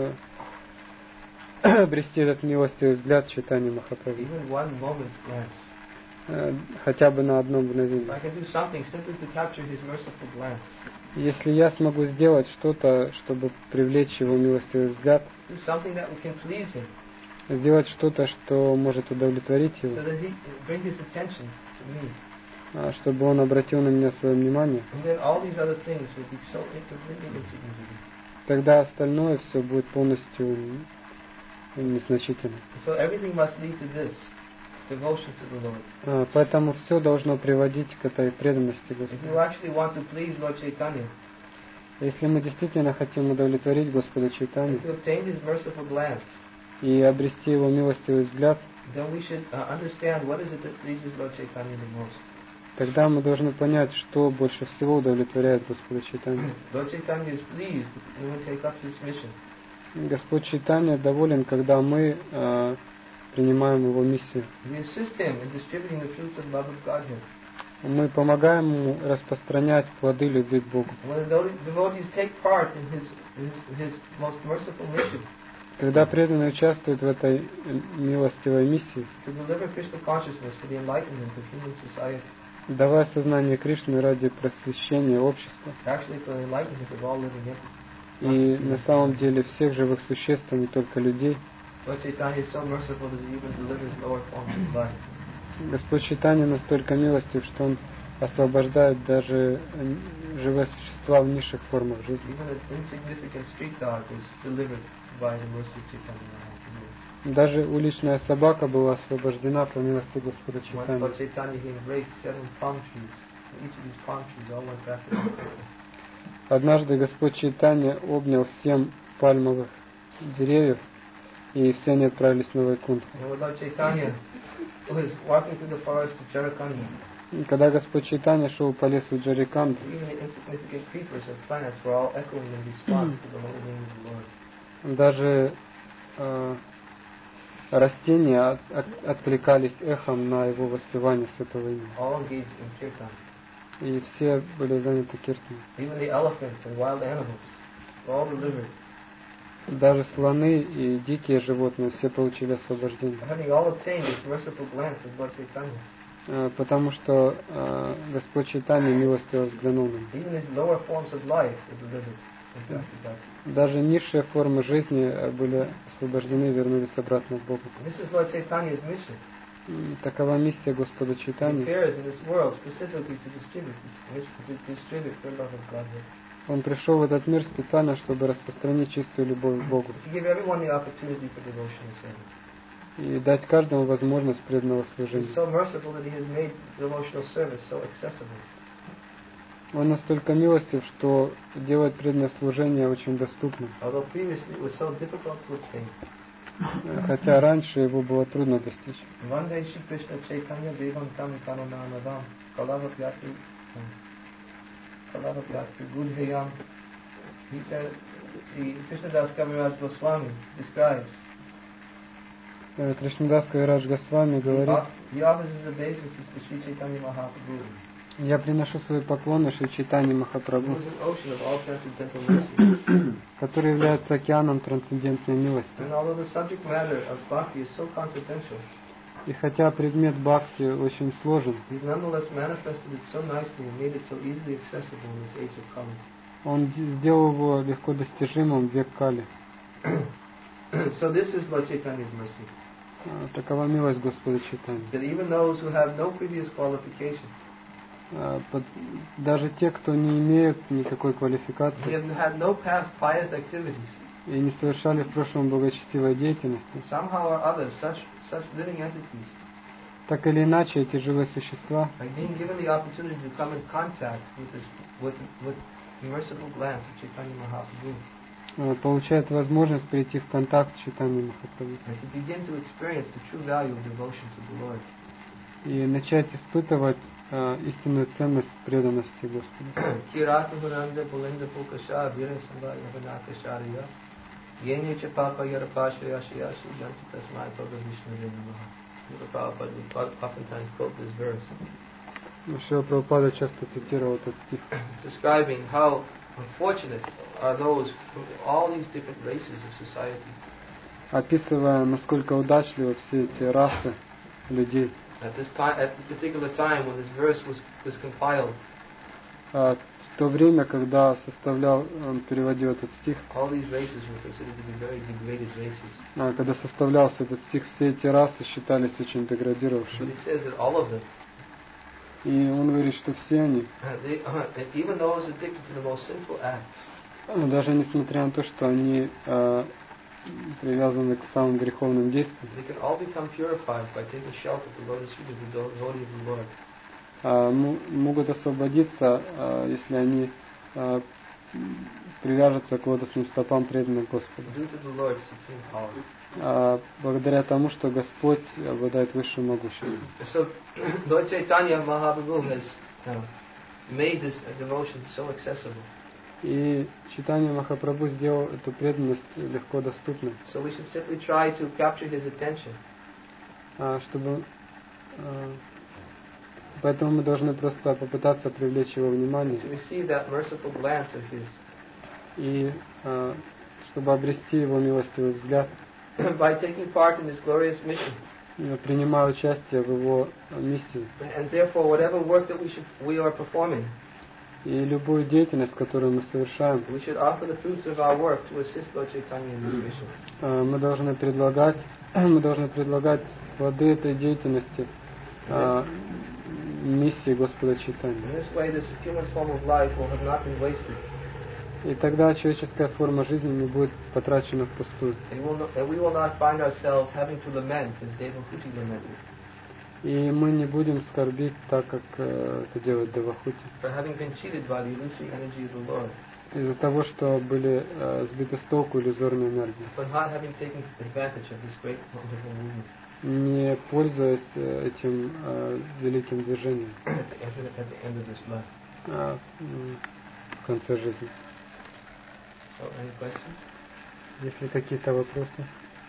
обрести этот милостивый взгляд Чайтаньи Махапрабху. Even one moment's glance. Хотя бы на одно If мгновение. I can do something simply to capture his merciful glance, Если я смогу сделать что-то, чтобы привлечь его милостивый взгляд, do something that can please him, сделать что-то, что может удовлетворить so его, that he bring his attention to me, чтобы он обратил на меня свое внимание, and then all these other things will be so completely insignificant. тогда остальное все будет полностью незначительно. So everything must lead to this devotion to the Lord. Поэтому все должно приводить к этой преданности If Господу. you actually want to please Lord Chaitanya, Если мы действительно хотим удовлетворить Господа Чайтанью and to obtain his merciful glance, и обрести его милостивый взгляд, then we should understand what is it that pleases Lord Chaitanya the most. тогда мы должны понять, что больше всего удовлетворяет Господа Чайтанью. Lord Chaitanya is pleased when we take up this mission. Господь Чайтанья доволен, когда мы принимаем его миссию. We assist him in distributing the fruits of love of Godhead. Мы помогаем ему распространять плоды любви к Богу. When the devotees take part in his most merciful mission Когда преданные участвуют в этой милостивой миссии, to deliver Krishna consciousness for the enlightenment of human society, давая сознание Кришны ради просвещения общества actually for the enlightenment of all living entities. и на самом деле всех живых существ, а не только людей, Lord Chaitanya is so merciful that he even delivers lower forms of life. Господь Чайтанья настолько милостив, что Он освобождает даже живые существа в низших формах жизни. Even an insignificant street dog was delivered by the mercy of Chaitanya Mahaprabhu. Даже уличная собака была освобождена по милости Господа Once Чайтаньи. Lord Chaitanya he embraced 7 palm trees. Each of these palm trees all went back to their purpose. Однажды Господь Чайтанья обнял 7 пальмовых деревьев, и все они отправились на Вайкунтху. And when Lord Chaitanya was walking through the forest of Jharkhand, И когда Господь Чайтанья шел по лесу Джариканд, even the insignificant creepers and plants were all echoing in response to the holy name of the Lord. даже растения откликались эхом на его воспевание святого имени. All engaged in kirtan. И все были заняты киртаном. Even the elephants and wild animals were all delivered, Даже слоны и дикие животные все получили освобождение. having all obtained this merciful glance of Lord Chaitanya. Потому что Господь Чайтанья милостиво взглянул на них. Even his lower forms of life were delivered. In fact, in fact. Даже низшие формы жизни были освобождены и вернулись обратно к Богу. And this is Lord Chaitanya's mission. Такова миссия Господа He Чайтаньи. appears in this world specifically to distribute the love of Godhead. Он пришел в этот мир специально, чтобы распространить чистую любовь к Богу To give everyone the opportunity for devotional service. и дать каждому возможность преданного He's служения. so merciful that he has made devotional service so accessible. Он настолько милостив, что делает преданное служение очень доступным, Although previously it was so difficult to obtain. хотя раньше его было трудно достичь. One day Shri Krishna Chaitanya Devam Tam Kanonanadam Kalavapyatu Gudhayam. Krishnadas Kaviraj Goswami describes. Кришнадас Кавирадж Госвами говорит: He offers his obeisances to Shri Chaitanya Mahaprabhu. я приношу свои поклоны Шри Чайтанье Who Махапрабху, is an ocean of all transcendental mercy. который является океаном трансцендентной милости. And although the subject matter of bhakti is so confidential, И хотя предмет бхакти очень сложен, he's nonetheless manifested it so nicely and made it so easily accessible in this age of Kali. он сделал его легко достижимым в век Кали. So this is Lord Chaitanya's mercy. Такова милость Господа Чайтаньи. That even those who have no previous qualification, Даже те, кто не имеют никакой they квалификации have had no past pious activities, и не совершали в прошлом благочестивой деятельности, somehow or other, such living entities, так или иначе эти живые существа, by being given the opportunity to come in contact with the merciful glance of Chaitanya Mahaprabhu, получают возможность прийти в контакт с Чайтаньей Махапрабху and to begin to experience the true value of devotion to the Lord. и начать испытывать истинную ценность преданности Господу. Kirata Huranda Bulinda Pukasha Vira Sambhaya Vinakasharya Yenya Chapapa Yarapashya Shiyashi Jantatasmai Prabhu Vishnu Namaha. Prabhupada oftentimes quote this verse, Шрила Прабхупада часто цитировал этот стих, describing how unfortunate are those from all these different races of society. описывая, насколько удачливы все эти расы людей. At this particular time when this verse was compiled, В то время, когда он переводил этот стих, all these races were considered to be very degraded races. когда составлялся этот стих, все эти расы считались очень But деградировавшими. he says that all of them, И он говорит, что все они, and even those addicted to the most sinful acts, даже несмотря на то, что они привязаны к самым греховным действиям, they can all become purified by taking shelter at the lotus feet of the devotee of the Lord. могут освободиться, если они привяжутся к лотосным стопам преданных Господу. Due to the Lord's supreme power. Благодаря тому, что Господь обладает высшим могуществом. So, Lord Chaitanya Mahaprabhu has made this devotion so accessible. И Чайтанья Махапрабху сделал эту преданность легко доступной. So we should simply try to capture his attention. Поэтому мы должны просто попытаться привлечь его внимание. To receive that merciful glance of his. И чтобы обрести его милостивый взгляд. By taking part in this glorious mission. Принимая участие в его миссии. And therefore, whatever work that we are performing, и любую деятельность, которую мы совершаем, we should offer the fruits of our work to assist Lord Chaitanya in this mission. Мы должны предлагать плоды этой деятельности миссии Господа Чайтаньи. In this way, this human form of life will have not been wasted. И тогда человеческая форма жизни не будет потрачена впустую. And we will not find ourselves having to lament as Devahuti lamented. И мы не будем скорбить так, как это делает Девахути. For having been cheated by the illusory energy of the Lord. Из-за того, что были сбиты с толку иллюзорной энергией. For not having taken advantage of this great wonderful movement. не пользуясь этим великим движением at the end of this life. В конце жизни. So, any questions? Есть ли какие-то вопросы?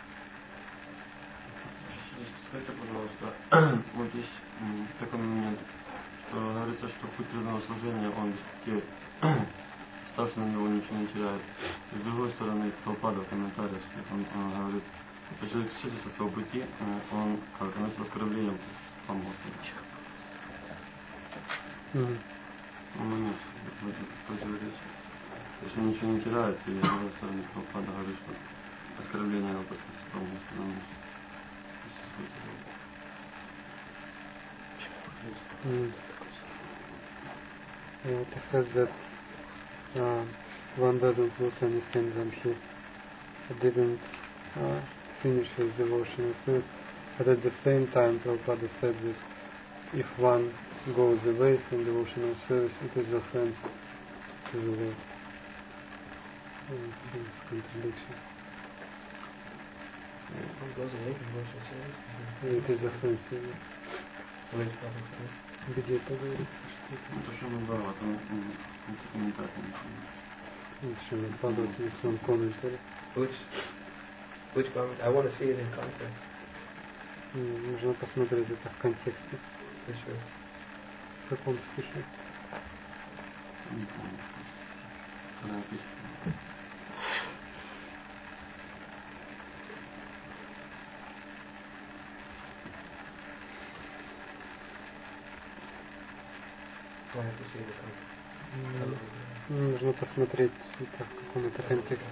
Скажите, пожалуйста, вот есть такой момент, что говорится, что путь преданного служения, он ставший на него ничего не теряет. И с другой стороны, Прабхупада в комментариях, он говорит, что человек с своего пути, он как носит оскорбление помог. Момент противоречия. То есть он ничего не теряет, и с другой стороны, Прабхупада говорит, что оскорбление его просто помог. It says that one doesn't lose anything when he didn't finish his devotional service, but at the same time Prabhupada said that if one goes away from devotional service, it is offense to the Lord. It's contradiction. One goes away from devotional service. It is offensive. Where is Prabhupada saying? Где-то говорится, что это... Это что мы было, там комментарий. Шримад Бхагаватам, in some commentary. Which comment? I want to see it in context. Нужно посмотреть это в контексте. Which was? В каком стихе? Не помню. Когда написано. I have to see the context. Нужно посмотреть это в каком-то контексте.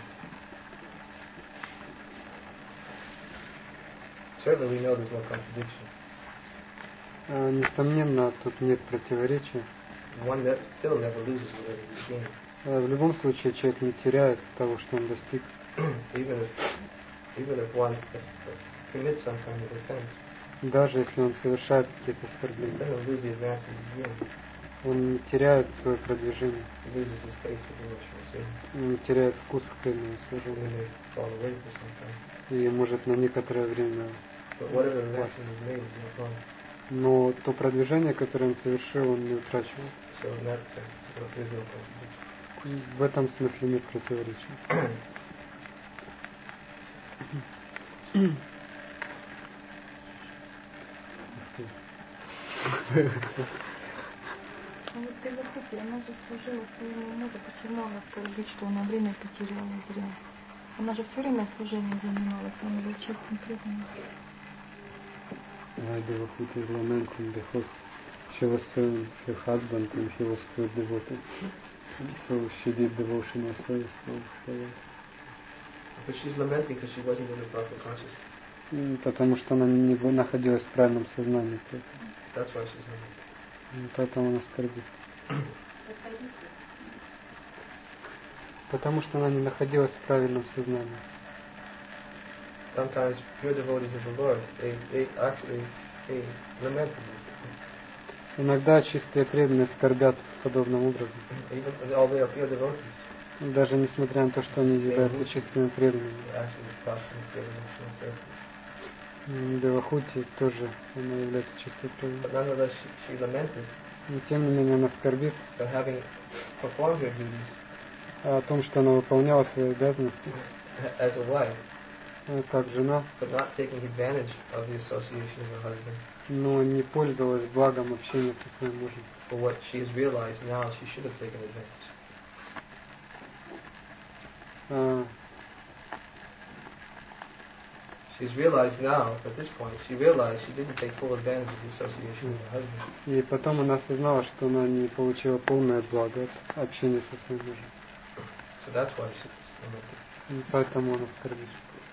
Certainly we know there's no contradiction. Несомненно, тут нет противоречия. One that still never loses whatever he's gained. В любом случае человек не теряет того, что он достиг. Even if one commits some kind of offense, Даже если он совершает какие-то he оскорбления, doesn't lose the advantage he's gained. он не теряет свое продвижение, He loses his taste for devotional service. он не теряет вкус к преданному He служению may fall away for some time. и может на некоторое время. But whatever advancement is made is not wrong. Но то продвижение, которое он совершил, он не утрачивает. So in that sense, there's no contradiction. В этом смысле нет противоречия. А вот Девахути, она же служила своему мужу, почему она скорбит, что она время потеряла зря? Она же все время служением занималась, она была чистым преданным. Why Devahuti is lamenting because she was serving her husband and he was quite devoted. So she did devotional service all her life. But she's lamenting because she wasn't in the proper consciousness. Потому что она не находилась в правильном сознании. That's why she's lamenting. Поэтому она скорбит. Потому что она не находилась в правильном сознании. Sometimes pure devotees of the Lord, they lament in this. Иногда чистые преданные скорбят подобным образом. Even although they are pure devotees, Даже несмотря на то, что они являются чистыми преданными. they're actually crossing the devotional circle. Девахути тоже она является чистой преданной. But nonetheless, she lamented Но тем не менее она скорбит for having performed her duties о том, что она выполняла свои обязанности as a wife, как жена, but not taking advantage of the association of her husband но не пользовалась благом общения со своим мужем. for what she has realized now she should have taken advantage. She's realized now, at this point, she realized she didn't take full advantage of the association with her husband. И потом она осознала, что она не получила полное благо от общения со своим мужем. So that's why she's lamenting. И поэтому она скорбит.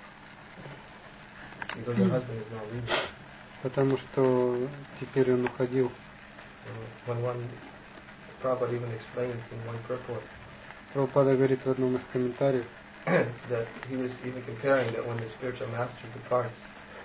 Because her husband is now leaving. Потому что теперь он уходил. When one, Prabhupada even explains in one purport Прабхупада говорит в одном из комментариев, that he was even comparing that when the spiritual master departs,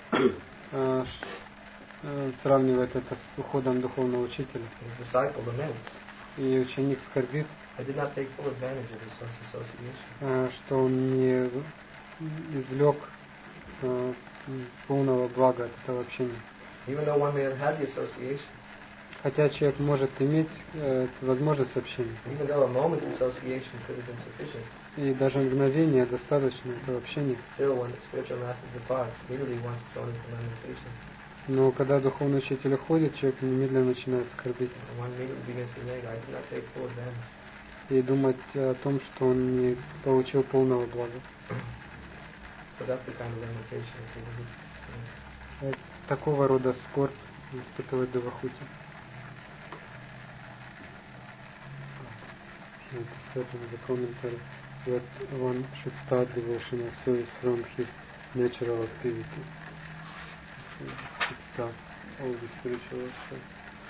сравнивает это с уходом духовного учителя. the disciple laments, И ученик скорбит, I did not take full advantage of this association. что он не извлек полного блага от этого общения. Even though one may have had the association, Хотя человек может иметь возможность общения, even though a moment's association could have been sufficient, и даже мгновение достаточно этого общения, still when the spiritual master departs, immediately one's thrown into lamentation. но когда духовный учитель уходит, человек немедленно начинает скорбить And one immediately begins to think, I did not take full advantage. и думать о том, что он не получил полного блага. So that's the kind of lamentation that the religious experience. Такого рода скорбь испытывает Девахути. It is certain as a commentary that one should start devotional service from his natural activity. So it starts all the spiritual aspects.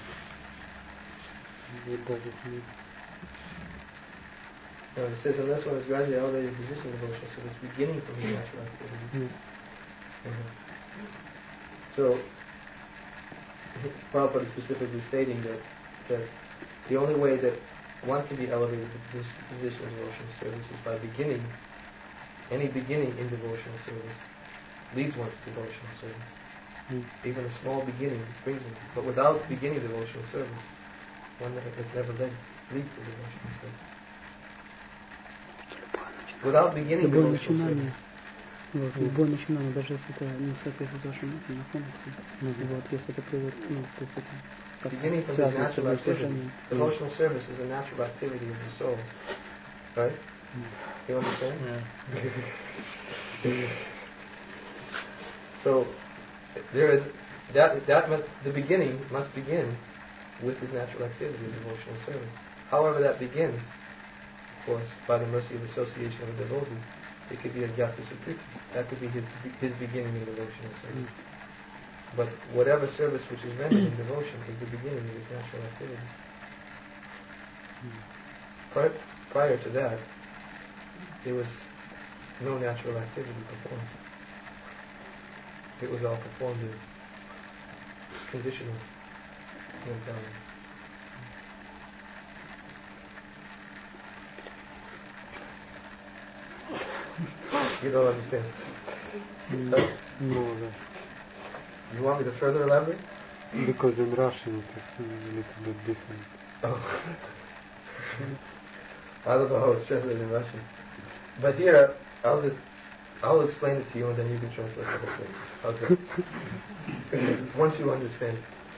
What does it mean? Now it says, unless one is gradually elevated in position of devotion, so it's beginning from his natural activity. So, Prabhupada is specifically stating that the only way that one can be elevated to this position of devotional service is by beginning. Any beginning in devotional service leads one to devotional service. Even a small beginning brings one. But without beginning devotional service, one that it's never leads to devotional service. Without beginning devotional service. Вот, любое начинание, даже если это не соответствует вашему наклонности, вот, если это приводит, то есть это beginning from his natural activity. Devotional service is a natural activity of the soul. Right? You understand? Yeah. So there is the beginning must begin with his natural activity of devotional service. However that begins, of course, by the mercy of association of a devotee, it could be a Gyata Sukriti. That could be his beginning in devotional service. But whatever service which is rendered in devotion is the beginning of his natural activity. Prior to that, there was no natural activity performed. It was all performed in conditional mentality. You don't understand? No. You want me to further elaborate? Because in Russian it is a little bit different. Oh. I don't know how it's translated in Russian. But here, I'll explain it to you and then you can translate the whole thing. Okay. Once you understand.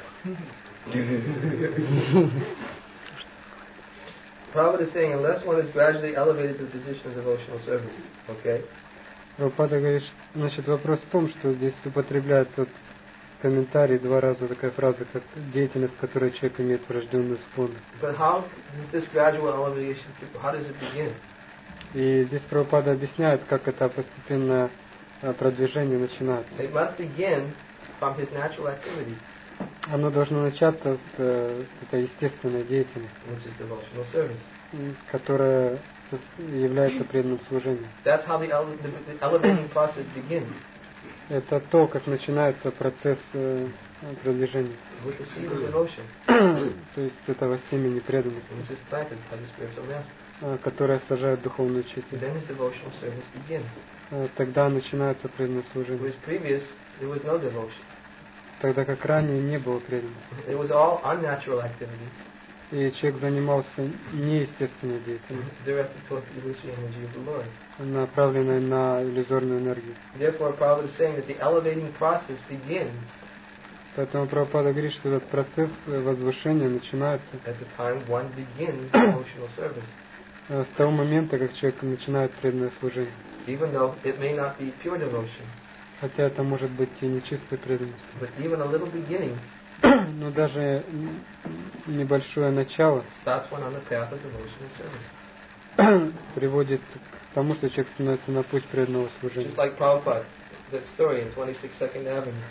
Prabhupada is saying, unless one is gradually elevated to the position of devotional service, okay? Прабхупада говорит, значит, вопрос в том, что здесь употребляется в комментарии два раза такая фраза, как деятельность, которой человек имеет врожденную склонность. But how does this gradual elevation, how does it begin? И здесь Прабхупада объясняет, как это постепенное продвижение начинается. It must begin from his natural activity. Оно должно начаться с этой естественной деятельности, which is devotional service. Которая является преданным служением. That's how the elevating process begins. Это то, как начинается процесс продвижения. With the seed of devotion. То есть с этого семени преданности, which is planted by the spiritual master. Которое сажает духовный учитель. Then his devotional service begins. Тогда начинается преданное служение. Whereas previous, there was no devotion. Тогда как ранее не было преданности. It was all unnatural activities. И человек занимался неестественной деятельностью, directed towards the illusory energy of the Lord. Направленной на иллюзорную энергию. Therefore, Prabhupada is saying that the elevating process begins. Поэтому Прабхупада говорит, что этот процесс возвышения начинается at the time one begins devotional service. С того момента, как человек начинает преданное служение. Even though it may not be pure devotion. Хотя это может быть и нечистой преданностью. But even a little beginning. Но даже небольшое начало приводит к тому, что человек становится на путь преданного служения. Just like Prabhupada, that story in 26nd Avenue.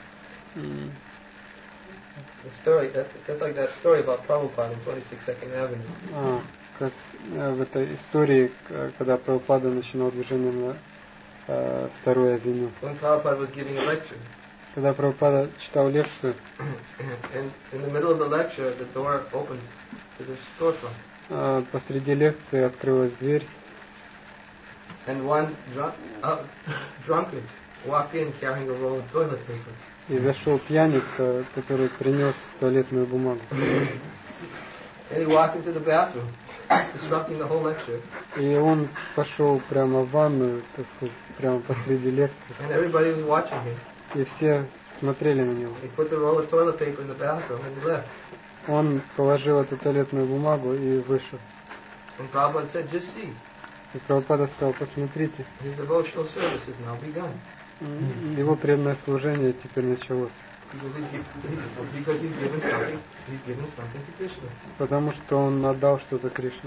Just like that story about Prabhupada in 26nd Avenue. Как в этой истории, когда Прабхупада начинал движение на второй авеню. When Prabhupada was giving a lecture. Когда Прабхупада читал лекцию, and in the middle of the lecture, the door opened to the storefront. Посреди лекции открылась дверь. And one drunkard walked in carrying a roll of toilet paper. И зашел пьяница, который принес туалетную бумагу. And he walked into the bathroom, disrupting the whole lecture. И он пошел прямо в ванную, так сказать, прямо посреди лекции. And everybody was watching him. И все смотрели на него. He put the roll of toilet paper in the bathroom and he left. Он положил эту туалетную бумагу и вышел. And Prabhupada said, just see, И Прабхупада сказал, посмотрите, his devotional service has now begun. его преданное служение теперь началось. Because he's given something to Krishna. Потому что он отдал что-то Кришне.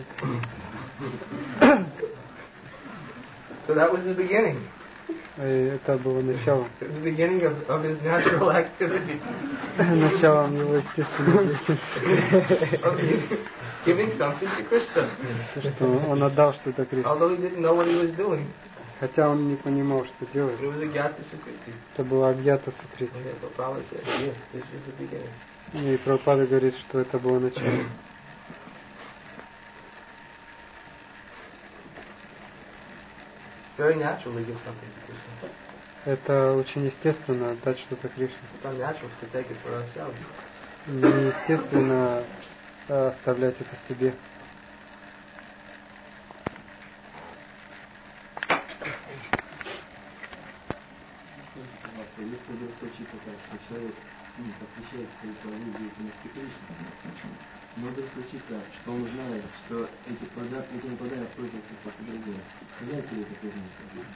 So that was the beginning. И это было началом. It was the beginning of his natural activity. Началом его естественной деятельности. Of giving something to Krishna. Что он отдал что-то Кришне. Although he didn't know what he was doing. Хотя он не понимал, что делает. It was a Gyata Sukriti. Это было Агьята Сукрити. And therefore Prabhupada said, yes, this was the beginning. И Прабхупада говорит, что это было начало. It's very natural to give something to Krishna. Это очень естественно отдать что-то Кришне. It's unnatural to take it for ourselves. Неестественно оставлять это себе. Если вдруг случится так, что человек посвящает свою половину деятельности Кришне, может случиться, что он узнает, что этими плодами воспользуется кто-то другой. Является ли это признаком?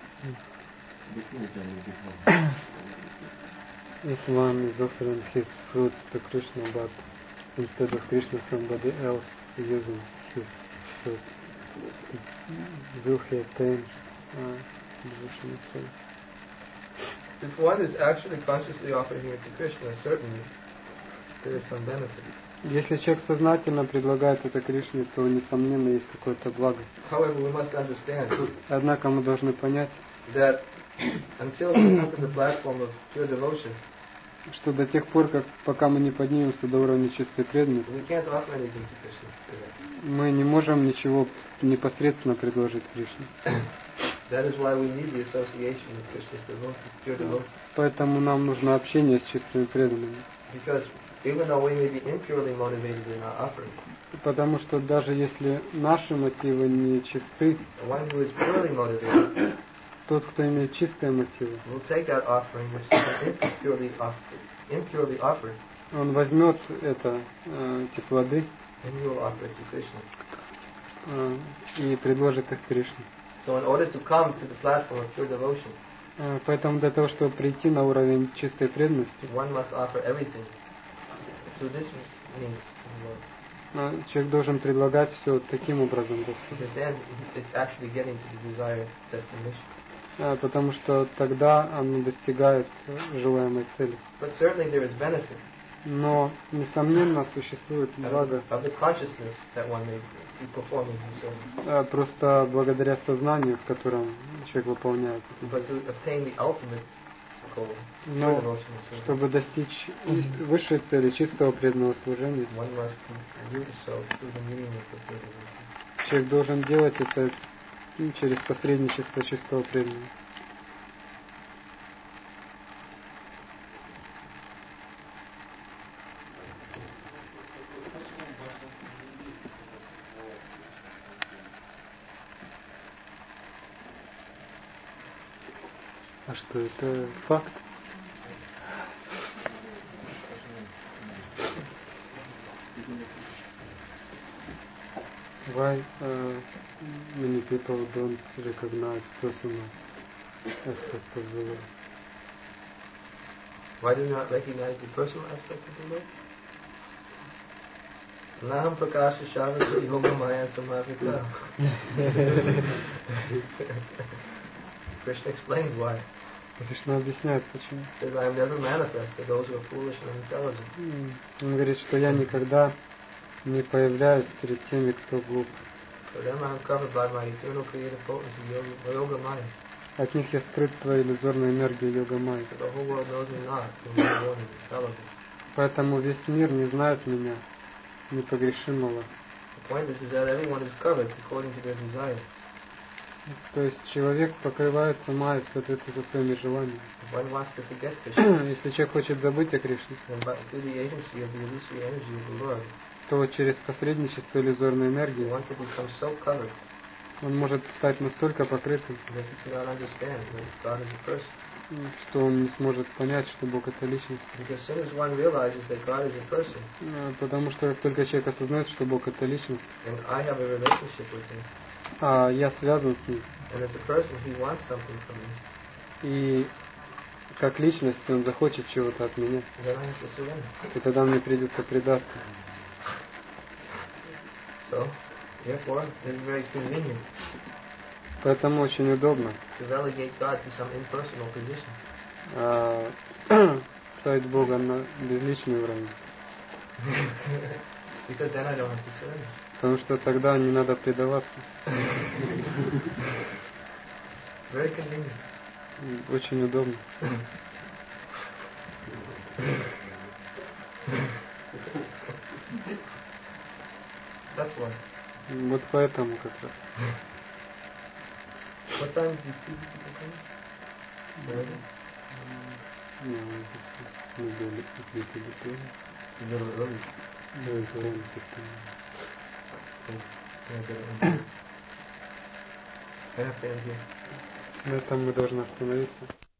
If one is offering his fruits to Krishna, but instead of Krishna somebody else using his fruit, will he attain devotional service? If one is actually consciously offering it to Krishna, certainly there is some benefit. Если человек сознательно предлагает это Кришне, то, несомненно, есть какое-то благо. However, we must understand Однако мы должны понять, that until we come to the platform of pure devotion, что до тех пор, пока мы не поднимемся до уровня чистой преданности, we can't offer anything to Krishna. мы не можем ничего непосредственно предложить Кришне. That is why we need the association of Krishna's devotees, pure devotees. Поэтому нам нужно общение с чистыми преданными. Because even though we may be impurely motivated in our offering, Потому что даже если наши мотивы не чисты, the one who is purely motivated тот, кто имеет чистые мотивы, will take that offering which has been impurely offered, он возьмет эти плоды and he will offer it to Krishna. И предложит их Кришне. So in order to come to the platform of pure devotion, Поэтому для того, чтобы прийти на уровень чистой преданности, one must offer everything. So this means the Lord. Человек должен предлагать все таким образом Господу. Because then it's actually getting to the desired destination. Потому что тогда оно достигает желаемой цели. But certainly there is benefit Но, несомненно, существует благо of the consciousness that one may be performing his service. просто благодаря сознанию, в котором человек выполняет это. But to obtain the ultimate goal, pure Но devotional service, чтобы достичь высшей цели чистого преданного служения, one must do so through the medium of the pure devotion. человек должен делать это через посредничество чистого преданного. А что, это факт? Why many people don't recognize personal aspect of the Lord? Why do you not recognize the personal aspect of the Lord? Naham prakasha shavasa yoga maya samavita. Krishna explains why. Кришна объясняет, почему. He says, I am never manifest to those who are foolish and unintelligent. Он говорит, что я никогда не появляюсь перед теми, кто глуп. For them I am covered by my eternal creative potency, yoga maya. От них я скрыт своей иллюзорной энергией йога-майя. So the whole world knows me not, whom I am born and infallible. Поэтому весь мир не знает меня, непогрешимого. The point is that everyone is covered according to their desire. То есть человек покрывается майей в соответствии со своими желаниями. If one wants to forget Krishna, Если человек хочет забыть о Кришне, then through the agency of the illusory energy of the Lord, то через посредничество иллюзорной энергии one can become so covered он может стать настолько покрытым, that he cannot understand that God is a person. что он не сможет понять, что Бог это личность. Because as soon as one realizes that God is a person, Потому что как только человек осознает, что Бог это личность, and I have a relationship with Him, а я связан с ним, and as a person He wants something from me, и как личность он захочет чего-то от меня, then I have to surrender. и тогда мне придется предаться. So, therefore, it is very convenient Поэтому очень удобно to relegate God to some impersonal position. ставить Бога на безличный уровень. Because then I don't have to surrender. Потому что тогда не надо предаваться. Very convenient. Очень удобно. That's why. Вот поэтому как раз. What time is these people coming? Already? Недели ответили тоже. Very early. I have to end here. На этом мы должны остановиться.